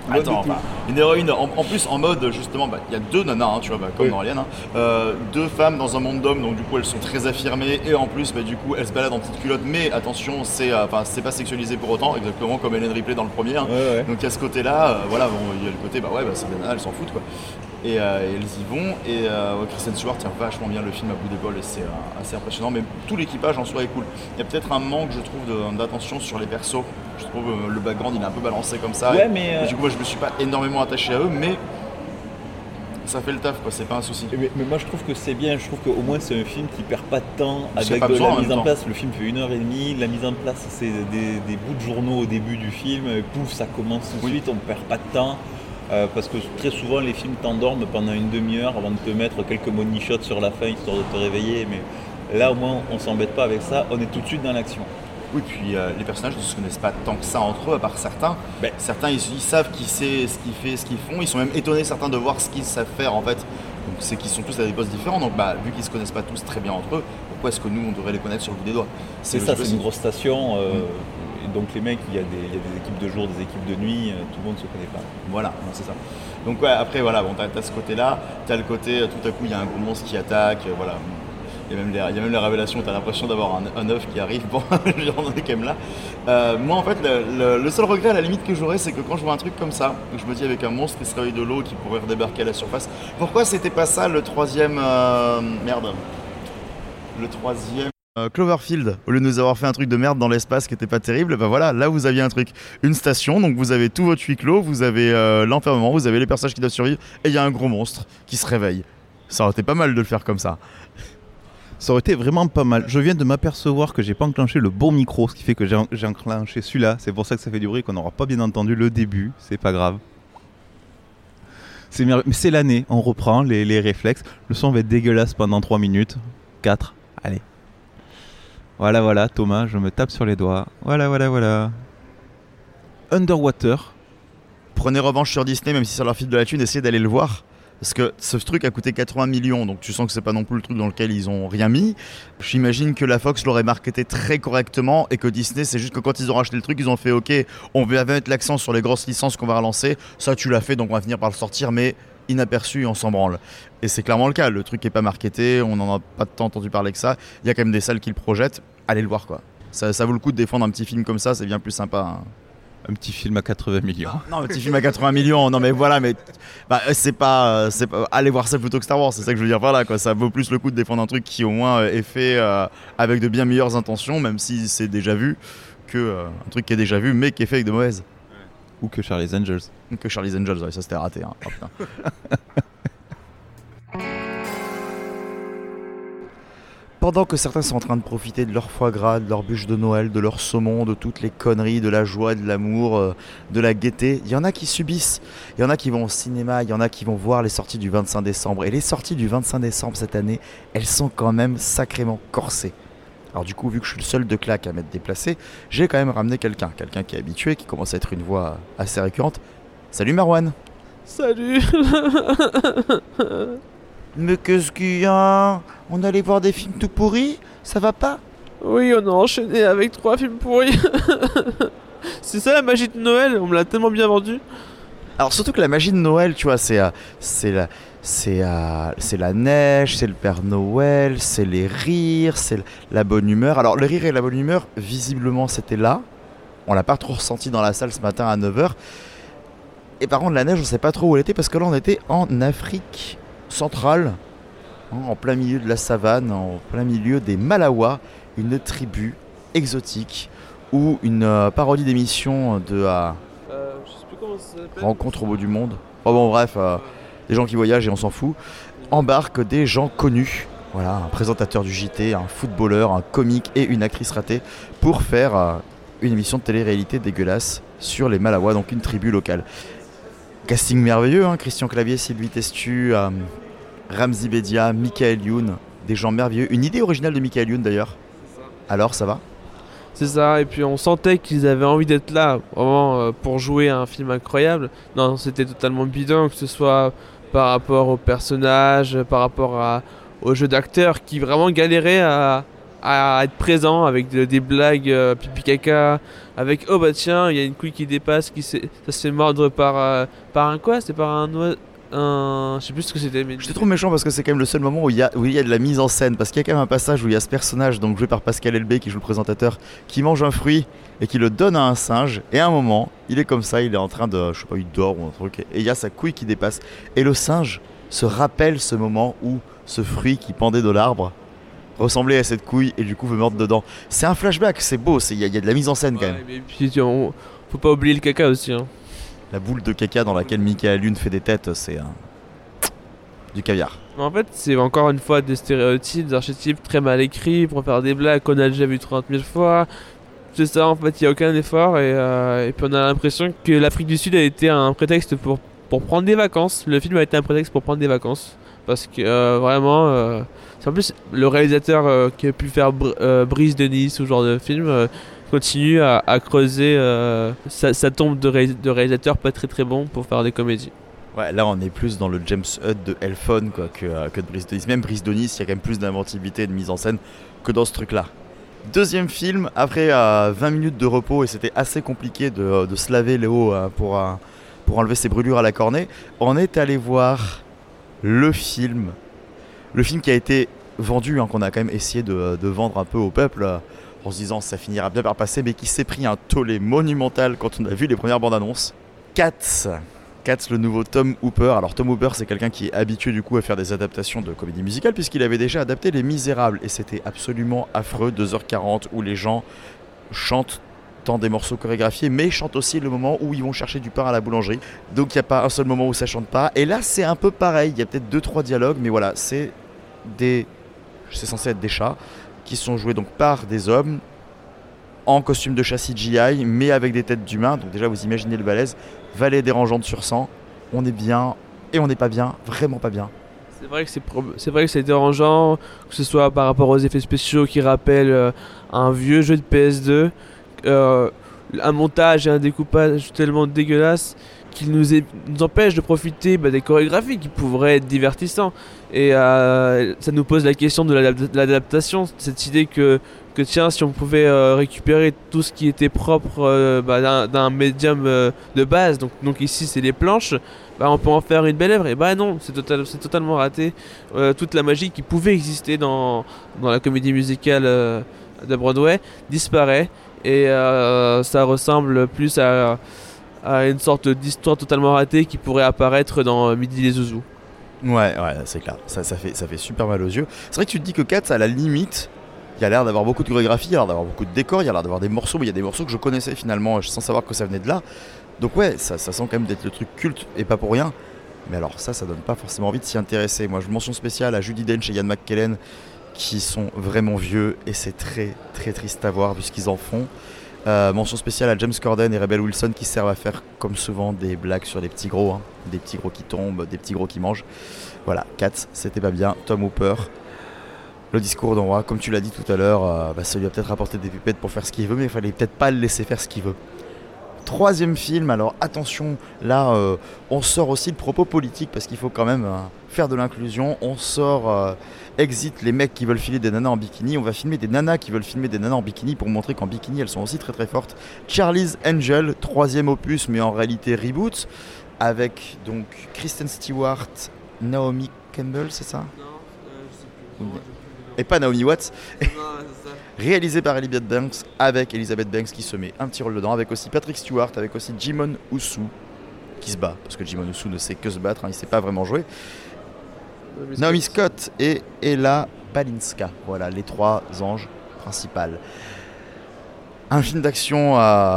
B: Attends, enfin, une héroïne en plus en mode justement, il y a 2 nanas, hein, tu vois, comme dans Alien, 2 femmes dans un monde d'hommes, donc du coup elles sont très affirmées et en plus du coup elles se baladent en petite culotte, mais attention, c'est pas sexualisé pour autant, exactement comme Ellen Ripley dans le premier. Hein. Donc il y a ce côté-là, voilà, bon, il y a le côté, c'est des nanas, elles s'en foutent quoi. Et elles y vont, et Kristen Stewart tient vachement bien le film à bout d'épaule et c'est assez impressionnant, mais tout l'équipage en soi est cool. Il y a peut-être un manque, je trouve, d'attention sur les persos. Je trouve le background il est un peu balancé comme ça, et du coup moi je me suis pas énormément attaché à eux, mais ça fait le taf quoi, c'est pas un souci.
A: Mais moi je trouve que c'est bien, je trouve qu'au moins c'est un film qui perd pas de temps avec
B: pas
A: de
B: besoin,
A: la
B: en
A: mise
B: même
A: en
B: temps.
A: place. Le film fait 1h30, la mise en place c'est des bouts de journaux au début du film, et pouf ça commence tout de suite, on perd pas de temps. Parce que très souvent les films t'endorment pendant une demi-heure avant de te mettre quelques money shots sur la fin histoire de te réveiller, mais là au moins on s'embête pas avec ça, on est tout de suite dans l'action.
B: Oui, puis les personnages ne se connaissent pas tant que ça entre eux, à part certains. Certains ils savent qui c'est, ce qu'il fait, ce qu'ils font, ils sont même étonnés certains de voir ce qu'ils savent faire en fait. Donc c'est qu'ils sont tous à des postes différents, donc vu qu'ils se connaissent pas tous très bien entre eux, pourquoi est-ce que nous on devrait les connaître sur le bout des doigts?
A: C'est ça, c'est une grosse station. Et donc les mecs, il y a des équipes de jour, des équipes de nuit, tout le monde se connaît pas.
B: Voilà, c'est ça. Donc après voilà, bon, t'as ce côté-là, t'as le côté tout à coup il y a un gros monstre qui attaque, voilà. Il y a même les révélations, t'as l'impression d'avoir un œuf qui arrive, bon, on en est quand même là. Moi en fait, le seul regret à la limite que j'aurais, c'est que quand je vois un truc comme ça, je me dis avec un monstre qui se réveille de l'eau, qui pourrait redébarquer à la surface, pourquoi c'était pas ça le troisième... Le troisième... Cloverfield, au lieu de nous avoir fait un truc de merde dans l'espace qui était pas terrible, voilà, là vous aviez un truc, une station, donc vous avez tout votre huis clos, vous avez l'enfermement, vous avez les personnages qui doivent survivre, et il y a un gros monstre qui se réveille. Ça aurait été pas mal de le faire comme ça.
A: Ça aurait été vraiment pas mal. Je viens de m'apercevoir que j'ai pas enclenché le bon micro, ce qui fait que j'ai enclenché celui-là. C'est pour ça que ça fait du bruit, qu'on n'aura pas bien entendu le début. C'est pas grave. Mais c'est l'année, on reprend les réflexes. Le son va être dégueulasse pendant 3 minutes. 4, allez. Voilà, Thomas, je me tape sur les doigts. Voilà. Underwater.
B: Prenez revanche sur Disney, même si ça leur file de la thune, essayez d'aller le voir. Parce que ce truc a coûté 80 millions, donc tu sens que c'est pas non plus le truc dans lequel ils ont rien mis. J'imagine que la Fox l'aurait marketé très correctement et que Disney, c'est juste que quand ils ont racheté le truc, ils ont fait OK, on va mettre l'accent sur les grosses licences qu'on va relancer. Ça, tu l'as fait, donc on va finir par le sortir, mais inaperçu et on s'en branle. Et c'est clairement le cas, le truc est pas marketé, on n'en a pas tant entendu parler que ça. Il y a quand même des salles qui le projettent, allez le voir quoi. Ça vaut le coup de défendre un petit film comme ça, c'est bien plus sympa. Hein.
A: Un petit film à 80 millions.
B: Non, un petit film à 80 millions, non mais voilà, mais c'est pas allez voir ça plutôt que Star Wars, c'est ça que je veux dire par là quoi. Ça vaut plus le coup de défendre un truc qui au moins est fait avec de bien meilleures intentions, même si c'est déjà vu, que un truc qui est déjà vu mais qui est fait avec de mauvaises.
A: Ou que Charlie's Angels.
B: Que Charlie's Angels, ouais, ça c'était raté. Hein. Oh, putain. Pendant que certains sont en train de profiter de leur foie gras, de leur bûche de Noël, de leur saumon, de toutes les conneries, de la joie, de l'amour, de la gaieté, il y en a qui subissent. Il y en a qui vont au cinéma, il y en a qui vont voir les sorties du 25 décembre. Et les sorties du 25 décembre cette année, elles sont quand même sacrément corsées. Alors du coup, vu que je suis le seul de claque à m'être déplacé, j'ai quand même ramené quelqu'un qui est habitué, qui commence à être une voix assez récurrente. Salut Marwan.
I: Salut.
B: Mais qu'est-ce qu'il y a? On allait voir des films tout pourris? Ça va pas?
I: Oui, on a enchaîné avec 3 films pourris. C'est ça la magie de Noël, on me l'a tellement bien vendu.
B: Alors surtout que la magie de Noël, tu vois, c'est la neige, c'est le Père Noël, c'est les rires, c'est la bonne humeur. Alors le rire et la bonne humeur, visiblement c'était là. On l'a pas trop ressenti dans la salle ce matin à 9h. Et par contre la neige, on sait pas trop où elle était parce que là on était en Afrique centrale, en plein milieu de la savane, en plein milieu des Malawas, une tribu exotique ou une parodie d'émission de
I: je sais plus comment ça s'appelle.
B: Rencontre au bout du monde. Oh bon bref, des gens qui voyagent et on s'en fout, embarquent des gens connus. Voilà, un présentateur du JT, un footballeur, un comique et une actrice ratée pour faire une émission de télé-réalité dégueulasse sur les Malawas, donc une tribu locale. Casting merveilleux, hein, Christian Clavier, Sylvie Testu, Ramzi Bedia, Michael Youn, des gens merveilleux. Une idée originale de Michael Youn d'ailleurs. Alors ça va?
I: C'est ça, et puis on sentait qu'ils avaient envie d'être là, vraiment pour jouer à un film incroyable. Non, c'était totalement bidon, que ce soit par rapport aux personnages, par rapport au jeu d'acteurs qui vraiment galéraient à à être présent avec des blagues pipi caca, avec oh bah tiens il y a une couille qui dépasse, ça se fait mordre par un quoi, c'est par un oiseau. Je sais plus ce que c'était, mais
B: Je te trouve méchant parce que c'est quand même le seul moment où il y a de la mise en scène, parce qu'il y a quand même un passage où il y a ce personnage, donc joué par Pascal Elbé qui joue le présentateur, qui mange un fruit et qui le donne à un singe, et à un moment il est comme ça, il est en train de, je sais pas, il dort ou un truc, et il y a sa couille qui dépasse, et le singe se rappelle ce moment où ce fruit qui pendait de l'arbre ressemblait à cette couille et du coup veut mordre dedans. C'est un flashback, c'est beau, il y a de la mise en scène quand même.
I: Et puis faut pas oublier le caca aussi, hein.
B: La boule de caca dans laquelle Michael Youn fait des têtes, c'est du caviar.
I: En fait, c'est encore une fois des stéréotypes, des archétypes très mal écrits pour faire des blagues qu'on a déjà vu 30 000 fois. C'est ça, en fait, il n'y a aucun effort et puis on a l'impression que l'Afrique du Sud a été un prétexte pour prendre des vacances. Le film a été un prétexte pour prendre des vacances. Parce que vraiment, c'est en plus le réalisateur qui a pu faire Brise de Nice ou ce genre de film continue à creuser sa tombe de réalisateur pas très très bon pour faire des comédies.
B: Ouais, là on est plus dans le James Hutt de Elphone quoi, que de Brise de Nice. Même Brise de Nice, il y a quand même plus d'inventivité et de mise en scène que dans ce truc-là. Deuxième film, après 20 minutes de repos, et c'était assez compliqué de se laver Léo pour enlever ses brûlures à la cornée, on est allé voir le film qui a été vendu, qu'on a quand même essayé de vendre un peu au peuple, en se disant ça finira bien par passer, mais qui s'est pris un tollé monumental quand on a vu les premières bandes annonces. Cats, le nouveau Tom Hooper. Alors Tom Hooper, c'est quelqu'un qui est habitué du coup à faire des adaptations de comédie musicale, puisqu'il avait déjà adapté Les Misérables, et c'était absolument affreux, 2h40 où les gens chantent tant des morceaux chorégraphiés, mais chantent aussi le moment où ils vont chercher du pain à la boulangerie. Donc il n'y a pas un seul moment où ça chante pas, et là c'est un peu pareil, il y a peut-être 2-3 dialogues, mais voilà, c'est censé être des chats qui sont joués donc par des hommes en costume de chat CGI mais avec des têtes d'humains. Donc déjà vous imaginez le balèze, vallée dérangeante sur 100, on est bien et on n'est pas bien, vraiment pas bien.
I: C'est vrai que c'est dérangeant, que ce soit par rapport aux effets spéciaux qui rappellent un vieux jeu de PS2, un montage et un découpage tellement dégueulasse qu'il nous empêche de profiter des chorégraphies qui pourraient être divertissants. Et ça nous pose la question de l'adaptation, cette idée que tiens, si on pouvait récupérer tout ce qui était propre d'un médium de base, donc ici c'est les planches, on peut en faire une belle œuvre. Et non, c'est totalement raté. Toute la magie qui pouvait exister dans la comédie musicale de Broadway disparaît, et ça ressemble plus à une sorte d'histoire totalement ratée qui pourrait apparaître dans Midi les Zouzous.
B: Ouais, c'est clair, ça fait super mal aux yeux. C'est vrai que tu te dis que Cats, à la limite, il y a l'air d'avoir beaucoup de chorégraphie, il y a l'air d'avoir beaucoup de décors, il y a l'air d'avoir des morceaux, mais il y a des morceaux que je connaissais finalement sans savoir que ça venait de là. Donc ouais, ça sent quand même d'être le truc culte et pas pour rien. Mais alors ça donne pas forcément envie de s'y intéresser. Moi, je mention spéciale à Judi Dench et Ian McKellen qui sont vraiment vieux, et c'est très très triste à voir vu ce qu'ils en font. Mention spéciale à James Corden et Rebel Wilson qui servent à faire comme souvent des blagues sur les petits gros, des petits gros qui tombent, des petits gros qui mangent. Voilà, Cats, c'était pas bien. Tom Hooper, le discours d'un roi, comme tu l'as dit tout à l'heure, ça lui a peut-être apporté des pupettes pour faire ce qu'il veut, mais il fallait peut-être pas le laisser faire ce qu'il veut. Troisième film, alors attention, là on sort aussi le propos politique parce qu'il faut quand même faire de l'inclusion. On sort exit les mecs qui veulent filer des nanas en bikini, on va filmer des nanas qui veulent filmer des nanas en bikini pour montrer qu'en bikini elles sont aussi très très fortes. Charlie's Angel, troisième opus mais en réalité reboot, avec donc Kristen Stewart, Naomi Campbell, c'est ça?
I: Non, je sais plus.
B: Et pas Naomi Watts.
I: Non, c'est ça.
B: Réalisé par Elizabeth Banks, avec Elizabeth Banks qui se met un petit rôle dedans, avec aussi Patrick Stewart, avec aussi Jimon Usu qui se bat, parce que Jimon Usu ne sait que se battre, il ne sait pas vraiment jouer. Naomi Scott et Ella Balinska, voilà les trois anges principales. Un film d'action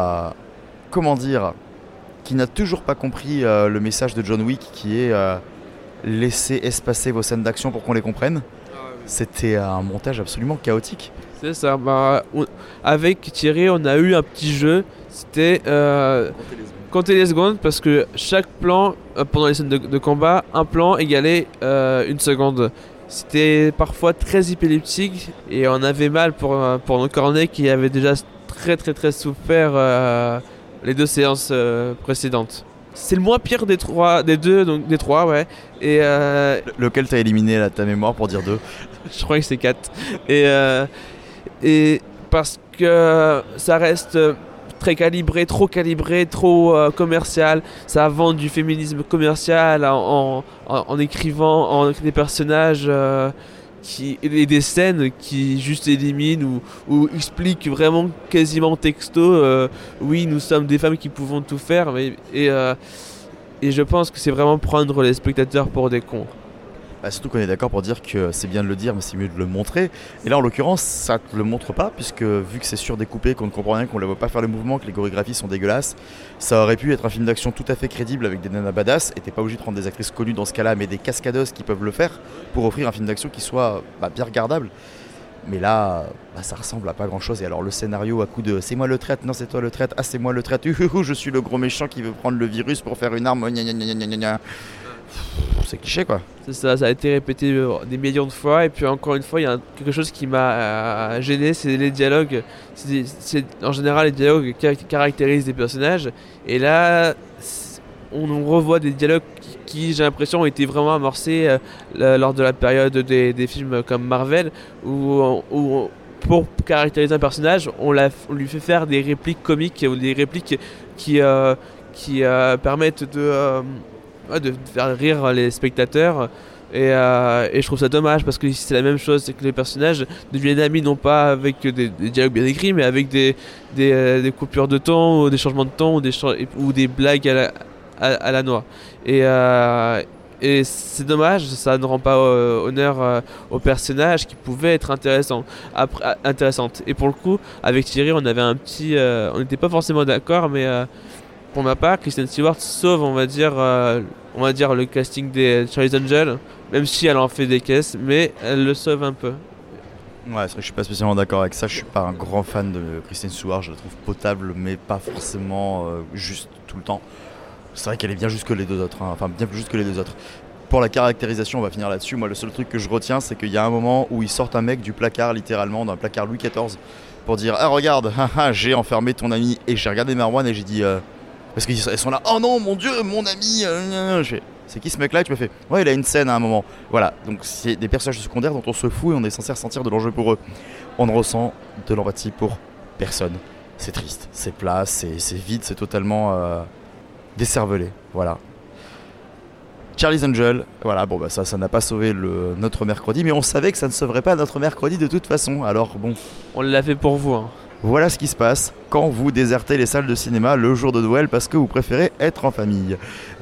B: qui n'a toujours pas compris le message de John Wick qui est laissez espacer vos scènes d'action pour qu'on les comprenne. C'était un montage absolument chaotique.
I: C'est ça, avec Thierry on a eu un petit jeu, c'était compter les secondes parce que chaque plan, pendant les scènes de combat, un plan égalait une seconde. C'était parfois très épileptique et on avait mal pour nos cornets qui avaient déjà très très très souffert les deux séances précédentes. C'est le moins pire des trois, ouais. Et
B: lequel t'as éliminé là, ta mémoire pour dire 2?
I: Je crois que c'est 4. Et parce que ça reste très calibré, trop commercial. Ça vend du féminisme commercial en écrivant des personnages et des scènes qui juste éliminent ou expliquent vraiment quasiment texto oui, nous sommes des femmes qui pouvons tout faire. Et je pense que c'est vraiment prendre les spectateurs pour des cons.
B: Surtout qu'on est d'accord pour dire que c'est bien de le dire, mais c'est mieux de le montrer. Et là, en l'occurrence, ça ne le montre pas, puisque vu que c'est surdécoupé, qu'on ne comprend rien, qu'on ne la voit pas faire les mouvements, que les chorégraphies sont dégueulasses, ça aurait pu être un film d'action tout à fait crédible avec des nanas badass. Et t'es pas obligé de prendre des actrices connues dans ce cas-là, mais des cascadeuses qui peuvent le faire pour offrir un film d'action qui soit bien regardable. Mais là, ça ressemble à pas grand-chose. Et alors le scénario à coup de « c'est moi le traître, non c'est toi le traître, ah c'est moi le traître, je suis le gros méchant qui veut prendre le virus pour faire une arme, gna gna gna gna gna gna ». C'est cliché quoi.
I: C'est ça a été répété des millions de fois. Et puis encore une fois, il y a quelque chose qui m'a gêné, c'est les dialogues. C'est en général les dialogues qui caractérisent des personnages. Et là, on revoit des dialogues qui j'ai l'impression, ont été vraiment amorcés lors de la période des films comme Marvel, où pour caractériser un personnage, on lui fait faire des répliques comiques ou des répliques qui permettent de faire rire les spectateurs. Et je trouve ça dommage parce que c'est la même chose, c'est que les personnages deviennent amis non pas avec des dialogues bien écrits, mais avec des coupures de ton ou des changements de ton ou des blagues à la noix. Et c'est dommage, ça ne rend pas honneur aux personnages qui pouvaient être intéressantes. Et pour le coup, avec Thierry, on avait on n'était pas forcément d'accord, mais pour ma part, Kristen Stewart sauve, on va dire le casting des Charlie's Angels, même si elle en fait des caisses, mais elle le sauve un peu.
B: Ouais, c'est vrai que je suis pas spécialement d'accord avec ça. Je suis pas un grand fan de Kristen Stewart. Je la trouve potable, mais pas forcément juste tout le temps. C'est vrai qu'elle est bien juste que les deux autres, hein. Enfin bien plus juste que les deux autres. Pour la caractérisation, on va finir là-dessus. Moi, le seul truc que je retiens, c'est qu'il y a un moment où ils sortent un mec du placard, littéralement, d'un placard Louis XIV, pour dire « Ah, regarde, j'ai enfermé ton ami. » Et j'ai regardé Marwan et j'ai dit parce qu'ils sont là « Oh non, mon Dieu, mon ami !» Je fais « C'est qui ce mec-là » Et tu me fais « Ouais, il a une scène à un moment. » Voilà, donc c'est des personnages secondaires dont on se fout et on est censé ressentir de l'enjeu pour eux. On ne ressent de l'empathie pour personne. C'est triste, c'est plat, c'est vide, c'est totalement décervelé. Voilà. Charlie's Angels, voilà, bon ça n'a pas sauvé notre mercredi, mais on savait que ça ne sauverait pas notre mercredi de toute façon, alors bon.
I: On l'a fait pour vous, hein.
B: Voilà ce qui se passe quand vous désertez les salles de cinéma le jour de Noël parce que vous préférez être en famille.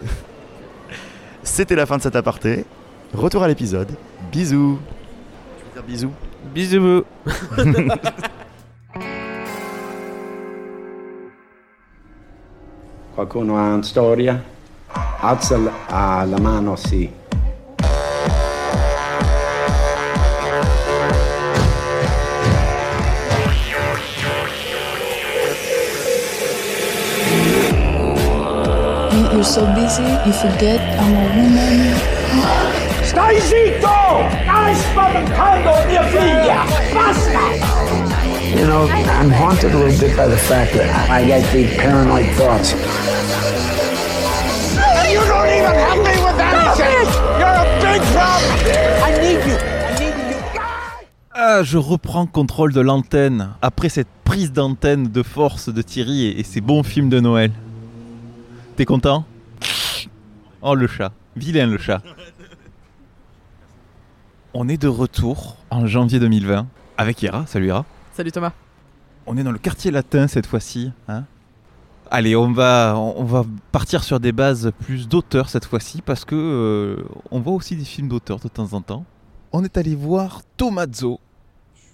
B: C'était la fin de cet aparté. Retour à l'épisode. Bisous. Tu veux dire bisous ?
I: Bisous.
J: Qualcuno ha una storia? Alza la mano, sì.
K: You're so busy, you forget I'm a woman.
L: Stai zitto! Stai spaventando mia figlia! Basta!
J: You know, I'm haunted a little bit by the fact that I get these paranoid thoughts.
L: You don't even help me with anything! You're a big problem! I need you!
A: Ah, je reprends contrôle de l'antenne après cette prise d'antenne de force de Thierry et ses bons films de Noël. T'es content ? Oh le chat, vilain le chat. On est de retour en janvier 2020 avec Ira. Salut Ira.
M: Salut Thomas.
A: On est dans le quartier latin cette fois-ci, hein. Allez, on va partir sur des bases plus d'auteurs cette fois-ci parce que on voit aussi des films d'auteurs de temps en temps. On est allé voir Tommaso. Quoi ?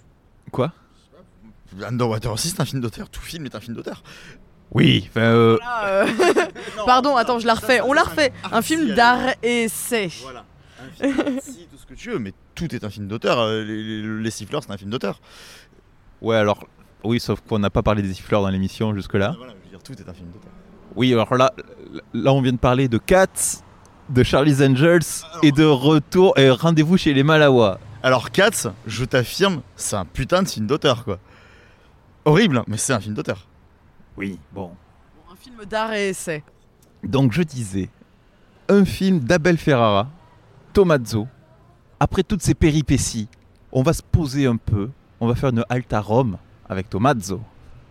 B: Underwater aussi, c'est un film d'auteur. Tout film est un film d'auteur.
A: Oui,
M: Pardon, attends, je la refais. On la refait. Un film d'art et essai.
B: Voilà. Un film d'art-ci, tout ce que tu veux, mais tout est un film d'auteur. Les siffleurs, c'est un film d'auteur.
A: Ouais, alors, oui, sauf qu'on n'a pas parlé des siffleurs dans l'émission jusque-là.
B: Voilà, je veux dire, tout est un film d'auteur.
A: Oui, alors là, on vient de parler de Cats, de Charlie's Angels et de Retour et Rendez-vous chez les Malawas.
B: Alors Cats, je t'affirme, c'est un putain de film d'auteur, quoi. Horrible, hein, mais c'est un film d'auteur.
A: Oui, bon.
M: Un film d'art et essai.
A: Donc je disais, un film d'Abel Ferrara, Tommaso. Après toutes ces péripéties, on va se poser un peu on va faire une halte à Rome avec Tommaso.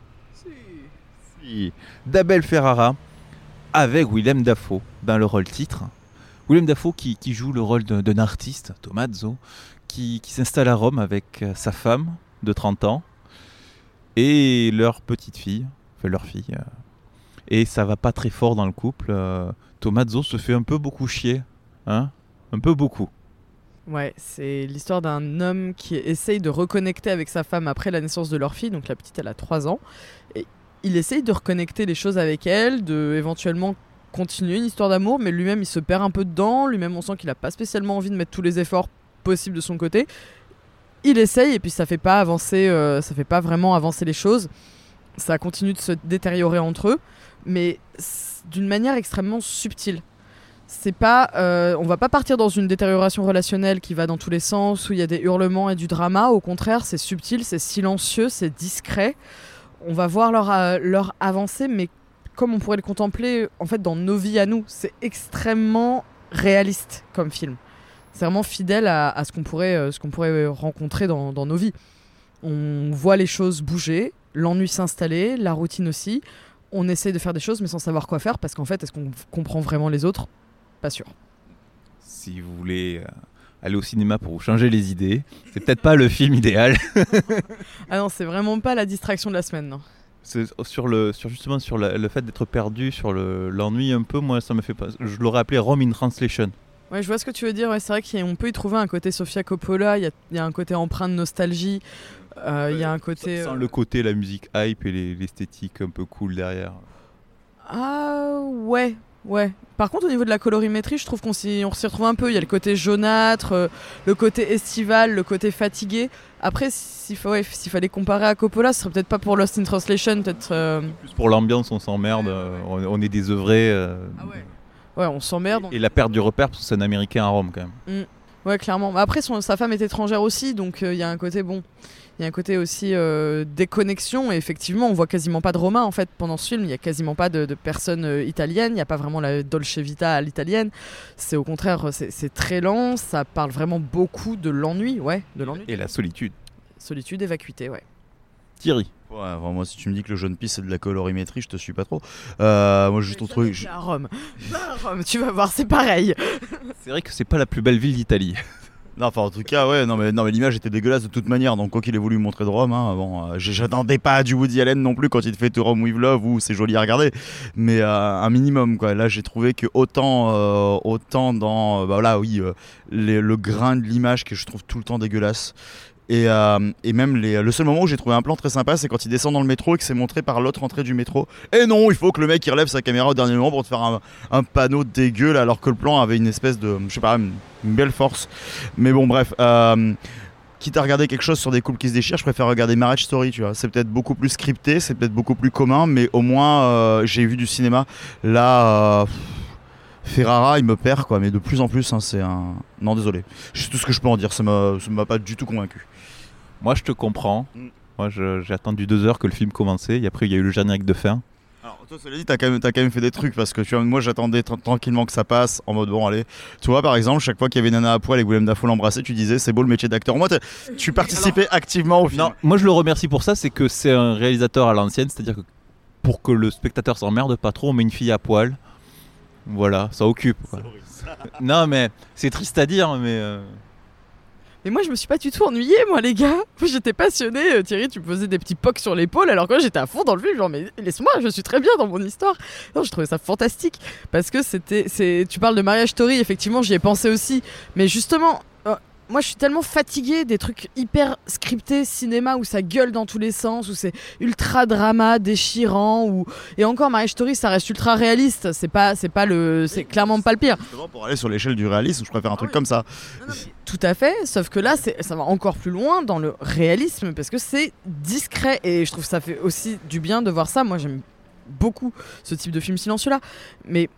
A: Si. D'Abel Ferrara avec Willem Dafoe dans le rôle titre. Willem Dafoe qui joue le rôle d'un artiste, Tommaso, qui s'installe à Rome avec sa femme de 30 ans et leur petite fille, leur fille. Et ça va pas très fort dans le couple. Tommaso se fait un peu beaucoup chier. Hein, un peu beaucoup.
M: Ouais, c'est l'histoire d'un homme qui essaye de reconnecter avec sa femme après la naissance de leur fille. Donc la petite, elle a 3 ans. Et il essaye de reconnecter les choses avec elle, de éventuellement continuer une histoire d'amour, mais lui-même, il se perd un peu dedans. Lui-même, on sent qu'il n'a pas spécialement envie de mettre tous les efforts possibles de son côté. Il essaye et puis ça fait pas vraiment avancer les choses. Ça continue de se détériorer entre eux, mais d'une manière extrêmement subtile. C'est pas, on va pas partir dans une détérioration relationnelle qui va dans tous les sens, où il y a des hurlements et du drama. Au contraire, c'est subtil, c'est silencieux, c'est discret. On va voir leur avancée, mais comme on pourrait le contempler en fait dans nos vies à nous. C'est extrêmement réaliste comme film. C'est vraiment fidèle à ce qu'on pourrait rencontrer dans nos vies. On voit les choses bouger, l'ennui s'installer, la routine aussi. On essaie de faire des choses mais sans savoir quoi faire, parce qu'en fait, est-ce qu'on comprend vraiment les autres ? Pas sûr.
A: Si vous voulez aller au cinéma pour vous changer les idées, c'est peut-être pas le film idéal.
M: Ah non, c'est vraiment pas la distraction de la semaine, non.
A: C'est sur le fait d'être perdu, sur l'ennui un peu, moi ça me fait pas. Je l'aurais appelé Rome in Translation.
M: Ouais, je vois ce que tu veux dire. Ouais, c'est vrai qu'on peut y trouver un côté Sofia Coppola, il y a un côté empreint de nostalgie, il y a un côté...
A: Sans le côté, la musique hype et l'esthétique un peu cool derrière.
M: Ah ouais. Par contre, au niveau de la colorimétrie, je trouve qu'on s'y retrouve un peu. Il y a le côté jaunâtre, le côté estival, le côté fatigué. Après, s'il fallait comparer à Coppola, ce serait peut-être pas pour Lost in Translation, peut-être...
A: Plus pour l'ambiance, on s'emmerde, on est désœuvré.
M: Ah ouais. Ouais, on s'emmerde.
A: Et la perte du repère, parce que c'est un Américain à Rome quand même.
M: Ouais, clairement. Après, sa femme est étrangère aussi, donc il y a un côté bon. Il y a un côté aussi déconnexion, et effectivement, on voit quasiment pas de Romains en fait pendant ce film. Il y a quasiment pas de personnes italiennes. Il y a pas vraiment la Dolce Vita à l'italienne. C'est au contraire, c'est très lent. Ça parle vraiment beaucoup de l'ennui, de l'ennui.
A: Et la solitude.
M: Solitude et vacuité, ouais.
A: Thierry.
B: Ouais, moi si tu me dis que le jaune pisse c'est de la colorimétrie, je te suis pas trop. Moi juste trouve truc.
M: À Rome, tu vas voir, c'est pareil.
A: C'est vrai que c'est pas la plus belle ville d'Italie.
B: Non, enfin en tout cas ouais, non mais l'image était dégueulasse de toute manière, donc quoi qu'il ait voulu montrer de Rome, j'attendais pas du Woody Allen non plus quand il te fait To Rome with Love, où c'est joli à regarder, mais un minimum quoi. Là j'ai trouvé que autant dans le grain de l'image que je trouve tout le temps dégueulasse. Et même le seul moment où j'ai trouvé un plan très sympa, c'est quand il descend dans le métro et que c'est montré par l'autre entrée du métro. Et non, il faut que le mec il relève sa caméra au dernier moment pour te faire un panneau dégueu là, alors que le plan avait une espèce de, je sais pas, une belle force. Mais bon, bref. Quitte à regarder quelque chose sur des couples qui se déchirent, je préfère regarder Marriage Story, tu vois. C'est peut-être beaucoup plus scripté, c'est peut-être beaucoup plus commun, mais au moins j'ai vu du cinéma. Là, Ferrara, il me perd quoi, mais de plus en plus, c'est un... Non, désolé. C'est tout ce que je peux en dire, ça m'a pas du tout convaincu.
A: Moi, je te comprends. Moi, j'ai attendu 2 heures que le film commençait, et après, il y a eu le générique de fin.
B: Alors, toi, cela dit, t'as quand même fait des trucs, parce que tu vois, moi, j'attendais tranquillement que ça passe, en mode, bon, allez. Tu vois, par exemple, chaque fois qu'il y avait Nana à poil et Willem Dafoe l'embrassait, tu disais, c'est beau le métier d'acteur. Moi, tu participais activement au film.
A: Non, moi, je le remercie pour ça, c'est que c'est un réalisateur à l'ancienne, c'est-à-dire que pour que le spectateur s'emmerde pas trop, on met une fille à poil. Voilà, ça occupe. Quoi. Non, mais c'est triste à dire, mais...
M: Mais moi je me suis pas du tout ennuyée, moi les gars. J'étais passionnée, Thierry, tu me faisais des petits pocs sur l'épaule, alors que j'étais à fond dans le film, genre mais laisse-moi, je suis très bien dans mon histoire. Non, je trouvais ça fantastique, parce que tu parles de Marriage Story, effectivement j'y ai pensé aussi, mais justement... Moi je suis tellement fatiguée des trucs hyper scriptés cinéma où ça gueule dans tous les sens, où c'est ultra drama, déchirant, et encore Marriage Story ça reste ultra réaliste, c'est clairement pas le pire.
B: Justement pour aller sur l'échelle du réalisme, je préfère un truc comme ça.
M: Non, tout à fait, sauf que là ça va encore plus loin dans le réalisme parce que c'est discret et je trouve que ça fait aussi du bien de voir ça. Moi j'aime beaucoup ce type de film silencieux là, mais...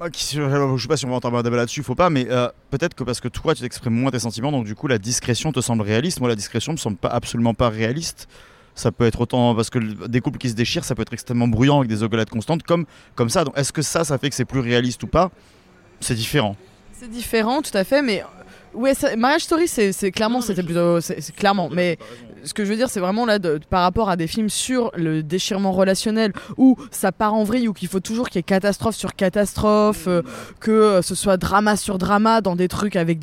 B: Je sais pas si on va entendre un débat là-dessus, faut pas, mais peut-être que parce que toi tu exprimes moins tes sentiments, donc du coup la discrétion te semble réaliste. Moi la discrétion me semble absolument pas réaliste. Ça peut être autant, parce que des couples qui se déchirent, ça peut être extrêmement bruyant avec des engueulades constantes comme ça. Donc est-ce que ça fait que c'est plus réaliste ou pas ? C'est différent.
M: C'est différent, tout à fait, mais Ouais, Marriage Story, c'est clairement, c'était plutôt, c'est clairement. Mais ce que je veux dire, c'est vraiment là, par rapport à des films sur le déchirement relationnel, où ça part en vrille, ou qu'il faut toujours qu'il y ait catastrophe sur catastrophe, que ce soit drama sur drama, dans des trucs avec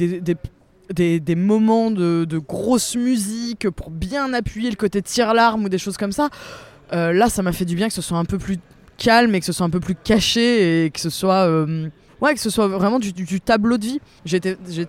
M: des moments de grosse musique pour bien appuyer le côté tire-larme ou des choses comme ça. Là, ça m'a fait du bien que ce soit un peu plus calme et que ce soit un peu plus caché et que ce soit que ce soit vraiment du tableau de vie. J'ai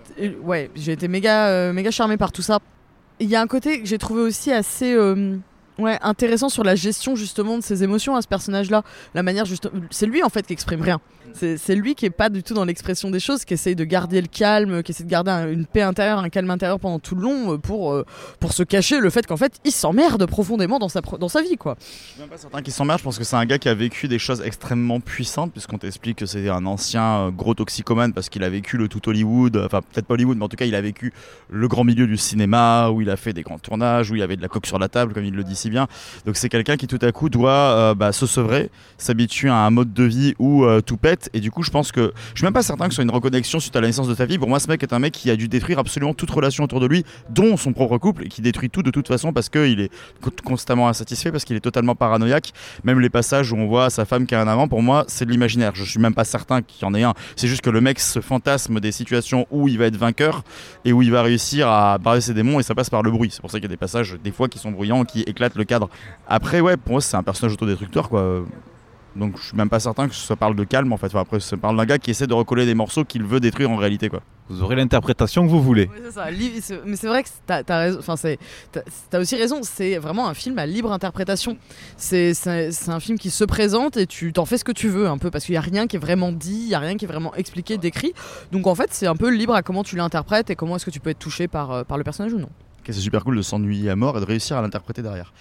M: été méga charmée par tout ça. Il y a un côté que j'ai trouvé aussi assez intéressant sur la gestion justement de ses émotions à ce personnage-là. La manière c'est lui en fait qui exprime rien. C'est lui qui est pas du tout dans l'expression des choses, qui essaye de garder le calme, qui essaie de garder une paix intérieure, un calme intérieur pendant tout le long pour se cacher le fait qu'en fait il s'emmerde profondément dans sa vie quoi.
B: Je suis même pas certain qu'il s'emmerde, je pense que c'est un gars qui a vécu des choses extrêmement puissantes, puisqu'on t'explique que c'est un ancien gros toxicomane parce qu'il a vécu le tout Hollywood, enfin peut-être pas Hollywood mais en tout cas il a vécu le grand milieu du cinéma où il a fait des grands tournages, où il y avait de la coke sur la table comme il le dit si bien. Donc c'est quelqu'un qui tout à coup doit se sevrer, s'habituer à un mode de vie où tout pète. Et du coup je pense que je suis même pas certain que ce soit une reconnexion suite à la naissance de ta vie. Pour moi ce mec est un mec qui a dû détruire absolument toute relation autour de lui, dont son propre couple, et qui détruit tout de toute façon parce qu'il est constamment insatisfait, parce qu'il est totalement paranoïaque. Même les passages où on voit sa femme qui a un amant, pour moi c'est de l'imaginaire. Je suis même pas certain qu'il y en ait un. C'est juste que le mec se fantasme des situations où il va être vainqueur et où il va réussir à barrer ses démons, et ça passe par le bruit. C'est pour ça qu'il y a des passages des fois qui sont bruyants, qui éclatent le cadre. Après pour moi c'est un personnage autodestructeur quoi. Donc je suis même pas certain que ça parle de calme en fait. Enfin, après ça parle d'un gars qui essaie de recoller des morceaux qu'il veut détruire en réalité quoi.
A: Vous aurez l'interprétation que vous voulez.
M: Oui, c'est ça. Mais c'est vrai que t'as raison. Enfin, t'as aussi raison. C'est vraiment un film à libre interprétation. C'est un film qui se présente et tu t'en fais ce que tu veux un peu, parce qu'il y a rien qui est vraiment dit, il y a rien qui est vraiment expliqué, décrit. Donc en fait c'est un peu libre à comment tu l'interprètes et comment est-ce que tu peux être touché par le personnage ou non.
B: Okay, c'est super cool de s'ennuyer à mort et de réussir à l'interpréter derrière.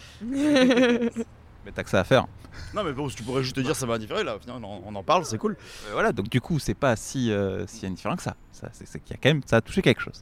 A: Mais t'as que ça à faire.
B: Non mais bon, tu pourrais juste te dire ça va indifférer là, on en parle, c'est cool.
A: Voilà, donc du coup c'est pas si indifférent que ça. C'est qu'il y a quand même, ça a touché quelque chose.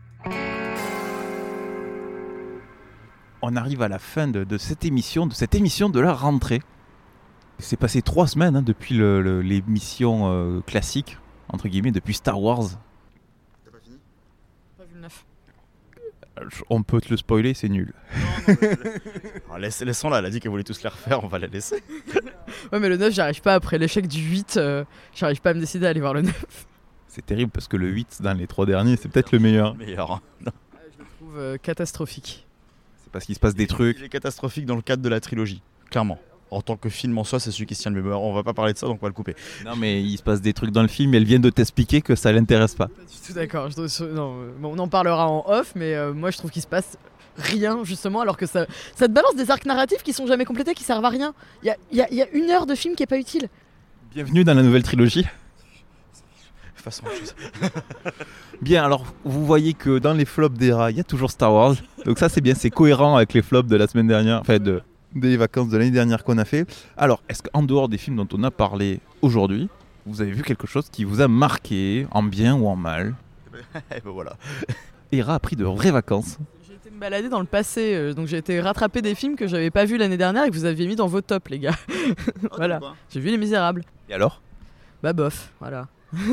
A: On arrive à la fin de cette émission de la rentrée. C'est passé 3 semaines depuis l'émission classique, entre guillemets, depuis Star Wars.
B: T'as pas fini ?
M: Pas vu le 9.
A: On peut te le spoiler, c'est nul.
B: Non, laissons-la, elle a dit qu'elle voulait tous les refaire, on va la laisser.
M: Ouais mais le 9 j'arrive pas, après l'échec du 8, j'arrive pas à me décider à aller voir le 9.
A: C'est terrible parce que le 8 dans les 3 derniers c'est peut-être le meilleur.
B: Je
M: le trouve catastrophique.
A: C'est parce qu'il se passe des trucs.
B: Il est catastrophique dans le cadre de la trilogie, clairement. En tant que film en soi, c'est celui qui se tient le mieux. On va pas parler de ça, donc on va le couper.
A: Non, mais il se passe des trucs dans le film et elle vient de t'expliquer que ça l'intéresse pas.
M: Pas du tout d'accord. On en parlera en off, mais moi je trouve qu'il se passe rien justement, alors que ça te balance des arcs narratifs qui sont jamais complétés, qui servent à rien. Il y a 1 heure de film qui est pas utile.
A: Bienvenue dans la nouvelle trilogie.
B: Façon autre chose.
A: Bien, alors vous voyez que dans les flops d'Era, il y a toujours Star Wars. Donc ça c'est bien, c'est cohérent avec les flops de la semaine dernière, enfin des vacances de l'année dernière qu'on a fait. Alors, est-ce qu'en dehors des films dont on a parlé aujourd'hui, vous avez vu quelque chose qui vous a marqué, en bien ou en mal ?
B: Et ben voilà.
A: Hera a pris de vraies vacances.
M: J'ai été me balader dans le passé, donc j'ai été rattraper des films que j'avais pas vus l'année dernière et que vous aviez mis dans vos tops, les gars. Voilà. J'ai vu Les Misérables.
A: Et alors ?
M: Bah bof, voilà.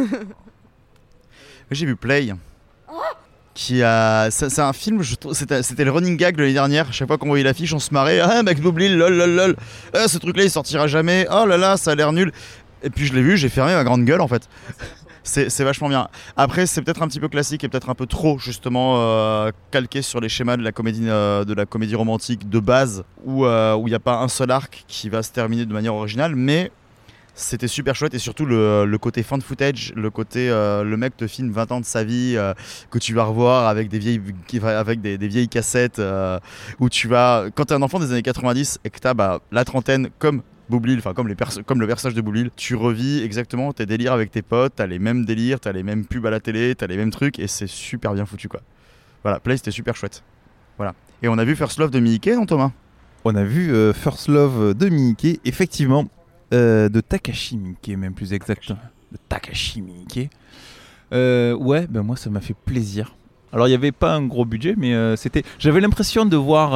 B: J'ai vu Play. C'est un film, c'était le running gag de l'année dernière. Chaque fois qu'on voyait l'affiche, on se marrait. Ah, Max Boublil, lol. Ce truc-là, il sortira jamais. Oh là là, ça a l'air nul. Et puis je l'ai vu, j'ai fermé ma grande gueule en fait. C'est vachement bien. Après, c'est peut-être un petit peu classique et peut-être un peu trop justement calqué sur les schémas de la comédie romantique de base, où il n'y a pas un seul arc qui va se terminer de manière originale, mais c'était super chouette. Et surtout le côté fan footage, le côté le mec te filme 20 ans de sa vie que tu vas revoir avec des vieilles cassettes où tu vas, quand t'es un enfant des années 90 et que t'as la trentaine comme Boublil, enfin comme le personnage de Boublil, tu revis exactement tes délires avec tes potes, t'as les mêmes délires, t'as les mêmes pubs à la télé, t'as les mêmes trucs, et c'est super bien foutu quoi. Voilà, Play c'était super chouette. Voilà. Et on a vu First Love de Miike, non Thomas ?
A: On a vu First Love de Miike, effectivement. De Takashi Miike, même plus exactement. De Takashi Miike. Ouais, ben moi ça m'a fait plaisir. Alors il n'y avait pas un gros budget, mais j'avais l'impression de voir,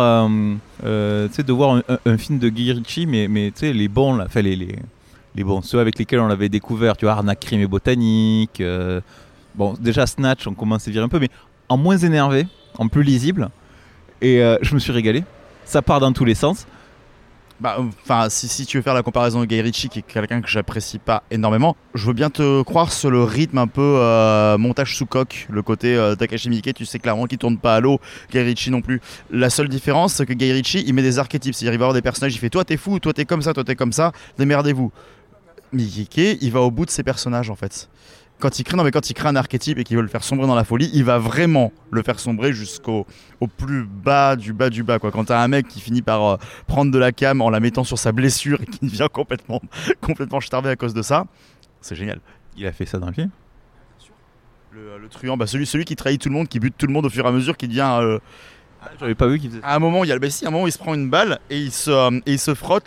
A: un film de Guy Ritchie, mais tu sais les bons là, enfin les bons, ceux avec lesquels on l'avait découvert, tu vois, Arnaque, Crime et Botanique, Bon, déjà Snatch, on commence à virer un peu, mais en moins énervé, en plus lisible. Et je me suis régalé. Ça part dans tous les sens.
B: Enfin, si tu veux faire la comparaison de Guy Ritchie, qui est quelqu'un que j'apprécie pas énormément, je veux bien te croire sur le rythme un peu montage sous coque, le côté Takashi Miike, tu sais clairement qu'il tourne pas à l'eau, Guy Ritchie non plus. La seule différence, c'est que Guy Ritchie, il met des archétypes, c'est-à-dire il va avoir des personnages, il fait toi t'es fou, toi t'es comme ça, démerdez-vous. Miike, il va au bout de ses personnages en fait. Quand il crée un archétype et qu'il veut le faire sombrer dans la folie, il va vraiment le faire sombrer jusqu'au plus bas du bas du bas, quoi. Quand t'as un mec qui finit par prendre de la cam en la mettant sur sa blessure et qui devient complètement starbé à cause de ça, c'est génial.
A: Il a fait ça dans le film.
B: Le truand, celui qui trahit tout le monde, qui bute tout le monde au fur et à mesure, qui devient...
A: J'avais pas vu qu'il faisait ça.
B: À un moment, il se prend une balle et il se frotte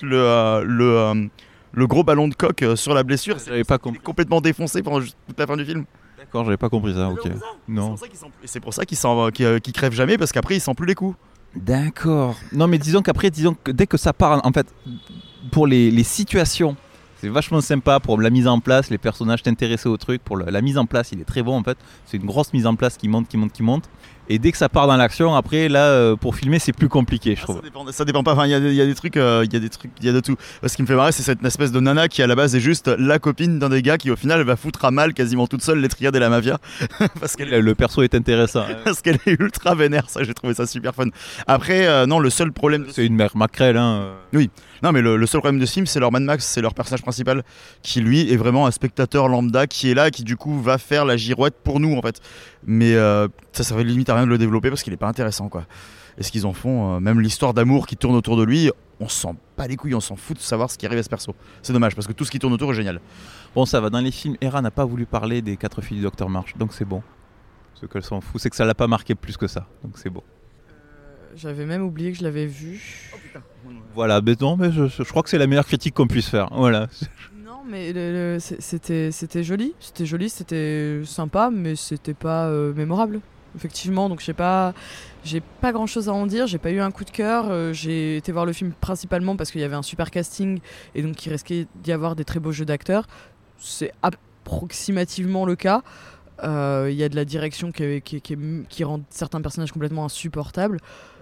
B: le gros ballon de coke sur la blessure.
A: J'avais pas compris.
B: Il est complètement défoncé pendant toute la fin du film.
A: D'accord, j'avais pas compris ça, ok. Non.
B: C'est pour ça qu'il crève jamais, parce qu'après il sent plus les coups.
A: D'accord. Non, mais disons que dès que ça part, en fait, pour les situations, c'est vachement sympa pour la mise en place, les personnages t'intéressaient au truc. Pour la mise en place, il est très bon en fait. C'est une grosse mise en place qui monte. Et dès que ça part dans l'action, après là, pour filmer, c'est plus compliqué, je trouve.
B: Ça dépend pas. Enfin, il y a des trucs, il y a de tout. Ce qui me fait marrer, c'est cette espèce de nana qui à la base est juste la copine d'un des gars qui au final va foutre à mal quasiment toute seule les triades et la mafia. Parce que
A: le perso est intéressant.
B: Parce qu'elle est ultra vénère. Ça, j'ai trouvé ça super fun. Après, non, le seul problème.
A: C'est une mère maquerelle, hein.
B: Oui. Non, mais le seul problème de ce film, c'est leur Mad Max, c'est leur personnage principal, qui lui est vraiment un spectateur lambda qui est là, qui du coup va faire la girouette pour nous en fait. Mais ça fait limite à rien de le développer parce qu'il est pas intéressant quoi. Et ce qu'ils en font, même l'histoire d'amour qui tourne autour de lui, on s'en bat les couilles, on s'en fout de savoir ce qui arrive à ce perso. C'est dommage parce que tout ce qui tourne autour est génial.
A: Bon, ça va, dans les films, Hera n'a pas voulu parler des 4 filles du Dr March, donc c'est bon. Ce qu'elle s'en fout, c'est que ça l'a pas marqué plus que ça, donc c'est bon.
M: J'avais même oublié que je l'avais vu.
A: Oh putain. Voilà, mais non, mais je crois que c'est la meilleure critique qu'on puisse faire. Voilà.
M: Non, mais c'était joli, c'était sympa, mais c'était pas mémorable, effectivement. Donc j'ai pas grand chose à en dire, j'ai pas eu un coup de cœur. J'ai été voir le film principalement parce qu'il y avait un super casting et donc il risquait d'y avoir des très beaux jeux d'acteurs. C'est approximativement le cas. Il y a de la direction qui rend certains personnages complètement insupportables.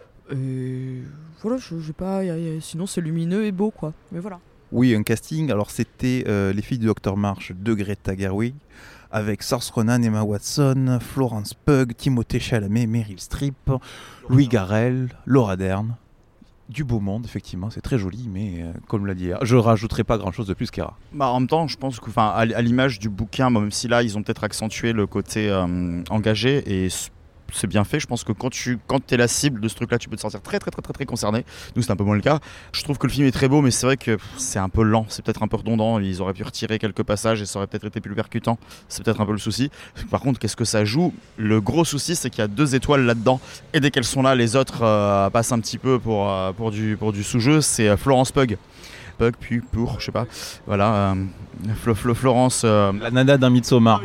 M: Et voilà, sinon c'est lumineux et beau quoi. Mais voilà.
A: Oui, un casting. Alors c'était Les filles du Dr March de Greta Gerwig avec Saoirse Ronan, Emma Watson, Florence Pugh, Timothée Chalamet, Meryl Streep, Louis Garrel, Laura Dern. Du beau monde, effectivement, c'est très joli, mais comme l'a dit, je rajouterai pas grand chose de plus qu'Hera.
B: En même temps, je pense que, à l'image du bouquin, même si là ils ont peut-être accentué le côté engagé et c'est bien fait. Je pense que quand t'es la cible de ce truc-là, tu peux te sentir très très très très très concerné. Nous, c'est un peu moins le cas. Je trouve que le film est très beau, mais c'est vrai que c'est un peu lent. C'est peut-être un peu redondant. Ils auraient pu retirer quelques passages et ça aurait peut-être été plus percutant. C'est peut-être un peu le souci. Par contre, qu'est-ce que ça joue ? Le gros souci, c'est qu'il y a 2 étoiles là-dedans. Et dès qu'elles sont là, les autres passent un petit peu pour du sous-jeu. C'est Florence Pugh. Puis pour, je sais pas, voilà, Florence...
A: La nana d'un Midsommar.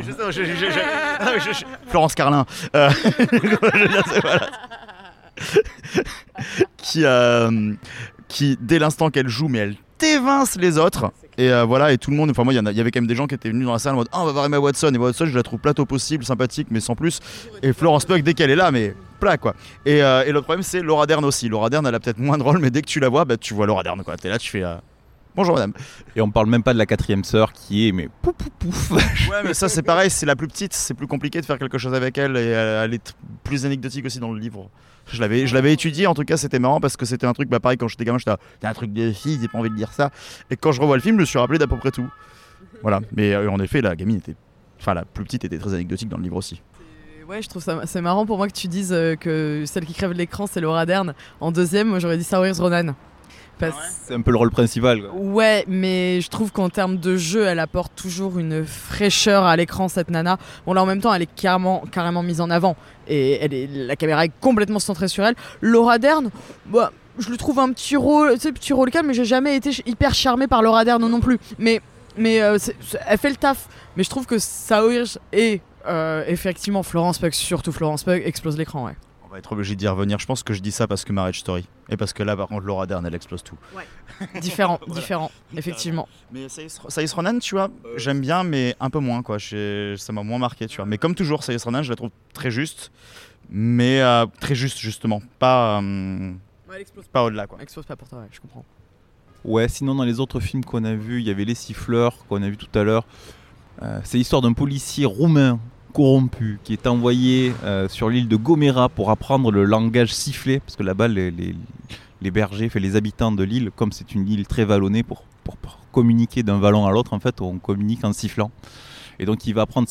B: Florence Carlin. Qui, dès l'instant qu'elle joue, mais elle t'évince les autres. Et voilà, et tout le monde, enfin moi, il y avait quand même des gens qui étaient venus dans la salle en mode on va voir Emma Watson. Et Emma Watson, je la trouve plate au possible, sympathique, mais sans plus. Et Florence Pugh, dès qu'elle est là, mais plat quoi. Et le problème, c'est Laura Dern aussi. Laura Dern, elle a peut-être moins de rôle, mais dès que tu la vois, tu vois Laura Dern quoi. T'es là, tu fais... Bonjour madame.
A: Et on parle même pas de la 4e sœur qui est mais pouf pouf pouf.
B: Ouais mais ça c'est pareil, c'est la plus petite, c'est plus compliqué de faire quelque chose avec elle et elle est plus anecdotique aussi dans le livre. Je l'avais étudié, en tout cas c'était marrant parce que c'était un truc, pareil quand j'étais gamin, j'étais un truc de fille, j'ai pas envie de dire ça. Et quand je revois le film, je me suis rappelé d'à peu près tout. Voilà, mais en effet la gamine était, la plus petite était très anecdotique dans le livre aussi.
M: Ouais, je trouve ça c'est marrant pour moi que tu dises que celle qui crève l'écran c'est Laura Dern. En deuxième, moi j'aurais dit Saoirse Ronan.
A: C'est un peu le rôle principal quoi.
M: Ouais, mais je trouve qu'en termes de jeu, elle apporte toujours une fraîcheur à l'écran, cette nana. Bon là en même temps, elle est carrément mise en avant et la caméra est complètement centrée sur elle. Laura Dern, je lui trouve un petit rôle calme, mais j'ai jamais été hyper charmée par Laura Dern non plus. Mais elle fait le taf. Mais je trouve que Saoirse et effectivement Florence Pugh, surtout Florence Pugh, explose l'écran, ouais.
B: On va être obligé d'y revenir. Je pense que je dis ça parce que Marriage Story. Et parce que là, par contre, Laura Dern, elle explose tout.
M: Ouais. Différent, effectivement.
B: Mais Saoirse Ronan, tu vois, j'aime bien, mais un peu moins, quoi. Ça m'a moins marqué, tu vois. Mais comme toujours, Saoirse Ronan, je la trouve très juste. Mais très juste, justement. Pas au-delà, quoi.
M: Elle explose pas pour toi, ouais, je comprends.
A: Ouais, sinon, dans les autres films qu'on a vus, il y avait Les Siffleurs, qu'on a vu tout à l'heure. C'est l'histoire d'un policier roumain corrompu qui est envoyé sur l'île de Gomera pour apprendre le langage sifflé, parce que là-bas les bergers, les habitants de l'île, comme c'est une île très vallonnée, pour communiquer d'un vallon à l'autre, en fait on communique en sifflant, et donc il va apprendre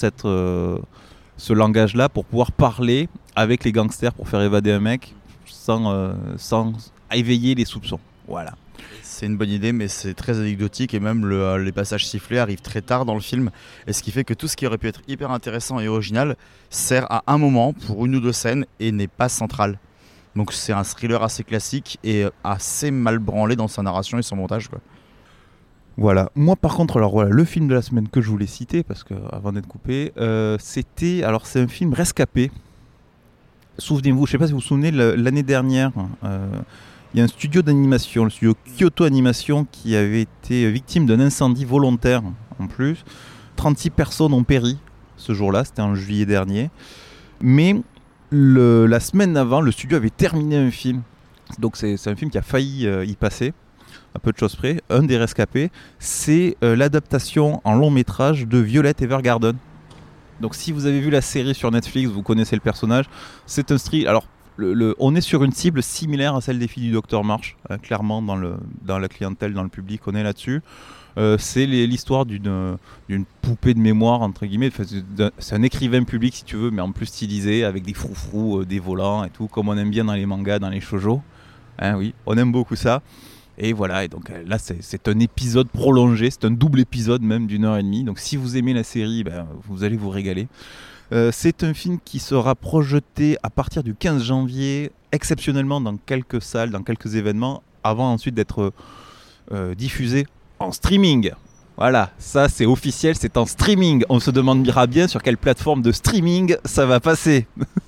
A: ce langage là pour pouvoir parler avec les gangsters, pour faire évader un mec sans éveiller les soupçons. Voilà.
B: C'est une bonne idée, mais c'est très anecdotique, et même les passages sifflés arrivent très tard dans le film, et ce qui fait que tout ce qui aurait pu être hyper intéressant et original sert à un moment pour une ou deux scènes et n'est pas central. Donc c'est un thriller assez classique et assez mal branlé dans sa narration et son montage, quoi.
A: Voilà. Moi par contre, alors voilà, le film de la semaine que je voulais citer, parce que avant d'être coupé, c'est un film Rescapé. Souvenez-vous, je ne sais pas si vous vous souvenez, l'année dernière, il y a un studio d'animation, le studio Kyoto Animation, qui avait été victime d'un incendie volontaire en plus. 36 personnes ont péri ce jour-là, c'était en juillet dernier. Mais la semaine avant, le studio avait terminé un film. Donc c'est un film qui a failli y passer, à peu de choses près. Un des rescapés, c'est l'adaptation en long métrage de Violet Evergarden. Donc si vous avez vu la série sur Netflix, vous connaissez le personnage. C'est un style... Alors, on est sur une cible similaire à celle des filles du Docteur March, clairement dans la clientèle, dans le public, on est là-dessus. C'est l'histoire d'une poupée de mémoire, entre guillemets. C'est un écrivain public, si tu veux, mais en plus stylisé, avec des froufrous, des volants et tout, comme on aime bien dans les mangas, dans les shoujo. Hein, oui, on aime beaucoup ça. Et voilà, et donc là c'est un épisode prolongé, c'est un double épisode même d'1h30. Donc si vous aimez la série, vous allez vous régaler. C'est un film qui sera projeté à partir du 15 janvier, exceptionnellement dans quelques salles, dans quelques événements, avant ensuite d'être diffusé en streaming. Voilà, ça c'est officiel, c'est en streaming. On se demandera bien sur quelle plateforme de streaming ça va passer.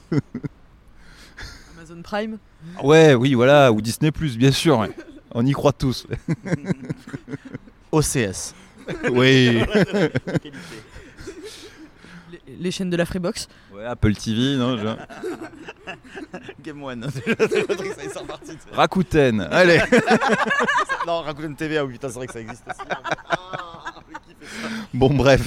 M: Amazon Prime ?
A: Ouais, oui, voilà, ou Disney+, bien sûr. Ouais. On y croit tous.
B: OCS.
A: Oui.
M: Les chaînes de la Freebox.
A: Ouais, Apple TV, non
B: Game One.
A: Rakuten, allez.
B: Non, Rakuten TV, ah oui, putain, c'est vrai que ça existe aussi.
A: Bon, bref.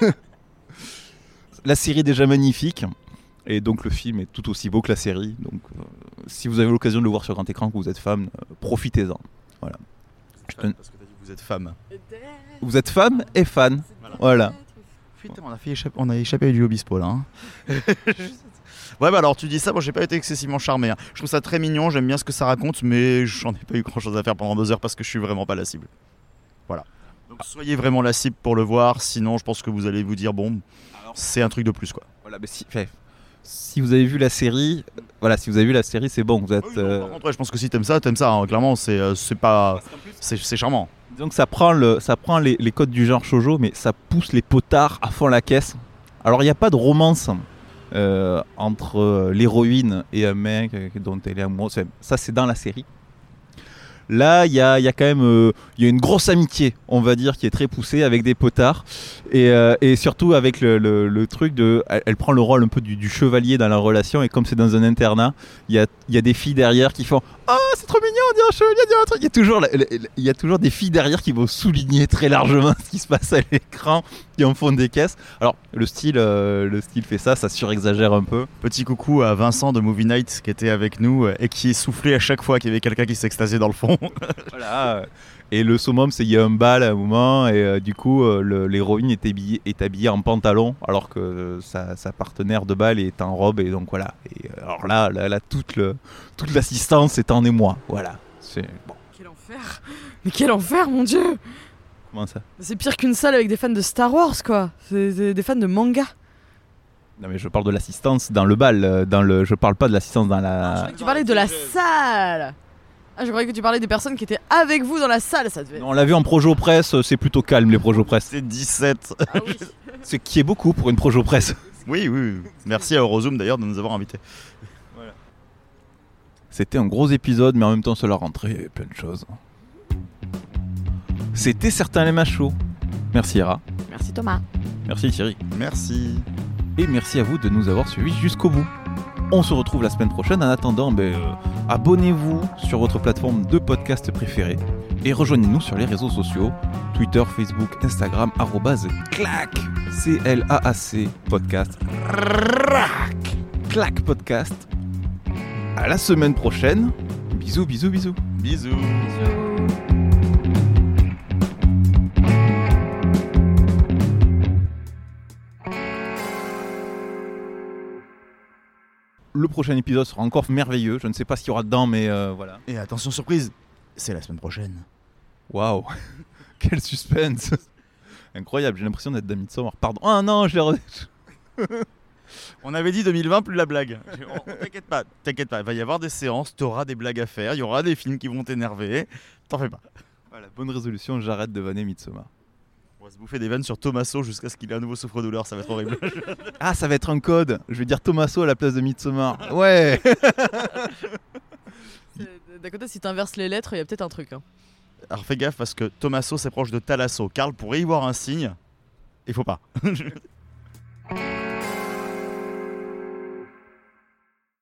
A: La série est déjà magnifique. Et donc le film est tout aussi beau que la série. Donc si vous avez l'occasion de le voir sur grand écran, que vous êtes fan, profitez-en. Voilà.
B: Parce que t'as dit que vous êtes femme.
A: Vous êtes femme et fan. Voilà.
B: Putain, on a échappé à du Obispo là. Hein. Ouais, bah alors tu dis ça, moi j'ai pas été excessivement charmé. Hein. Je trouve ça très mignon, j'aime bien ce que ça raconte, mais j'en ai pas eu grand chose à faire pendant 2 heures parce que je suis vraiment pas la cible. Voilà. Donc soyez vraiment la cible pour le voir, sinon je pense que vous allez vous dire bon, c'est un truc de plus, quoi.
A: Voilà, mais si vous avez vu la série, c'est bon. Vous êtes.
B: Oui, non, par contre, ouais, je pense que si t'aimes ça. Hein. Clairement, c'est charmant.
A: Donc ça prend les codes du genre shoujo, mais ça pousse les potards à fond la caisse. Alors il n'y a pas de romance entre l'héroïne et un mec dont elle est amoureuse. Ça c'est dans la série. Là, il y a quand même une grosse amitié, on va dire, qui est très poussée avec des potards. Et surtout avec le truc de... Elle prend le rôle un peu du chevalier dans la relation. Et comme c'est dans un internat, il y a des filles derrière qui font « Oh, c'est trop mignon, on dirait un chevalier, on dirait un truc !» Il y a toujours des filles derrière qui vont souligner très largement ce qui se passe à l'écran, qui en font des caisses. Alors, le style fait ça surexagère un peu.
B: Petit coucou à Vincent de Movie Night qui était avec nous et qui soufflait à chaque fois qu'il y avait quelqu'un qui s'extasiait dans le fond.
A: Voilà. Et le summum, c'est qu'il y a un bal à un moment et du coup l'héroïne est habillée en pantalon alors que sa partenaire de bal est en robe, et donc voilà. Et alors là toute l'assistance est en émoi. Voilà. C'est bon.
M: Quel enfer. Mais quel enfer, mon Dieu.
A: Comment ça ?
M: C'est pire qu'une salle avec des fans de Star Wars, quoi. C'est des fans de manga.
A: Non mais je parle de l'assistance dans le bal, je parle pas de l'assistance dans la...
M: Je croyais que tu parlais de la salle. Je croyais que tu parlais des personnes qui étaient avec vous dans la salle, ça devait...
A: On l'a vu en Projo Presse, c'est plutôt calme les Projo Presse.
B: C'est 17.
M: Ah oui.
A: Ce qui est beaucoup pour une Projo Presse.
B: Oui. Merci à Eurozoom d'ailleurs de nous avoir invités.
A: Voilà. C'était un gros épisode, mais en même temps, c'est la rentrée, il y avait plein de choses. C'était Certains les machos. Merci Hera.
N: Merci Thomas.
A: Merci Thierry.
B: Merci.
A: Et merci à vous de nous avoir suivis jusqu'au bout. On se retrouve la semaine prochaine. En attendant, abonnez-vous sur votre plateforme de podcast préférée et rejoignez-nous sur les réseaux sociaux Twitter, Facebook, Instagram, @clac, CLAAC podcast. Clac podcast. À la semaine prochaine. Bisous, bisous, bisous.
B: Bisous.
A: Le prochain épisode sera encore merveilleux. Je ne sais pas ce qu'il y aura dedans, mais voilà.
B: Et attention surprise, c'est la semaine prochaine.
A: Waouh. Quel suspense. Incroyable, j'ai l'impression d'être dans Midsommar. Pardon. Ah non, je l'ai
B: On avait dit 2020, plus la blague. T'inquiète pas, il va y avoir des séances, t'auras des blagues à faire, il y aura des films qui vont t'énerver, t'en fais pas.
A: Voilà, bonne résolution, j'arrête de vanner Midsommar.
B: On va se bouffer des vannes sur Tommaso jusqu'à ce qu'il ait un nouveau souffre-douleur, ça va être horrible.
A: Ah, ça va être un code. Je vais dire Tommaso à la place de Midsommar. Ouais.
M: D'un côté, si t'inverses les lettres, il y a peut-être un truc. Hein.
B: Alors fais gaffe parce que Tommaso c'est proche de Thalasso. Karl pourrait y voir un signe. Il faut pas.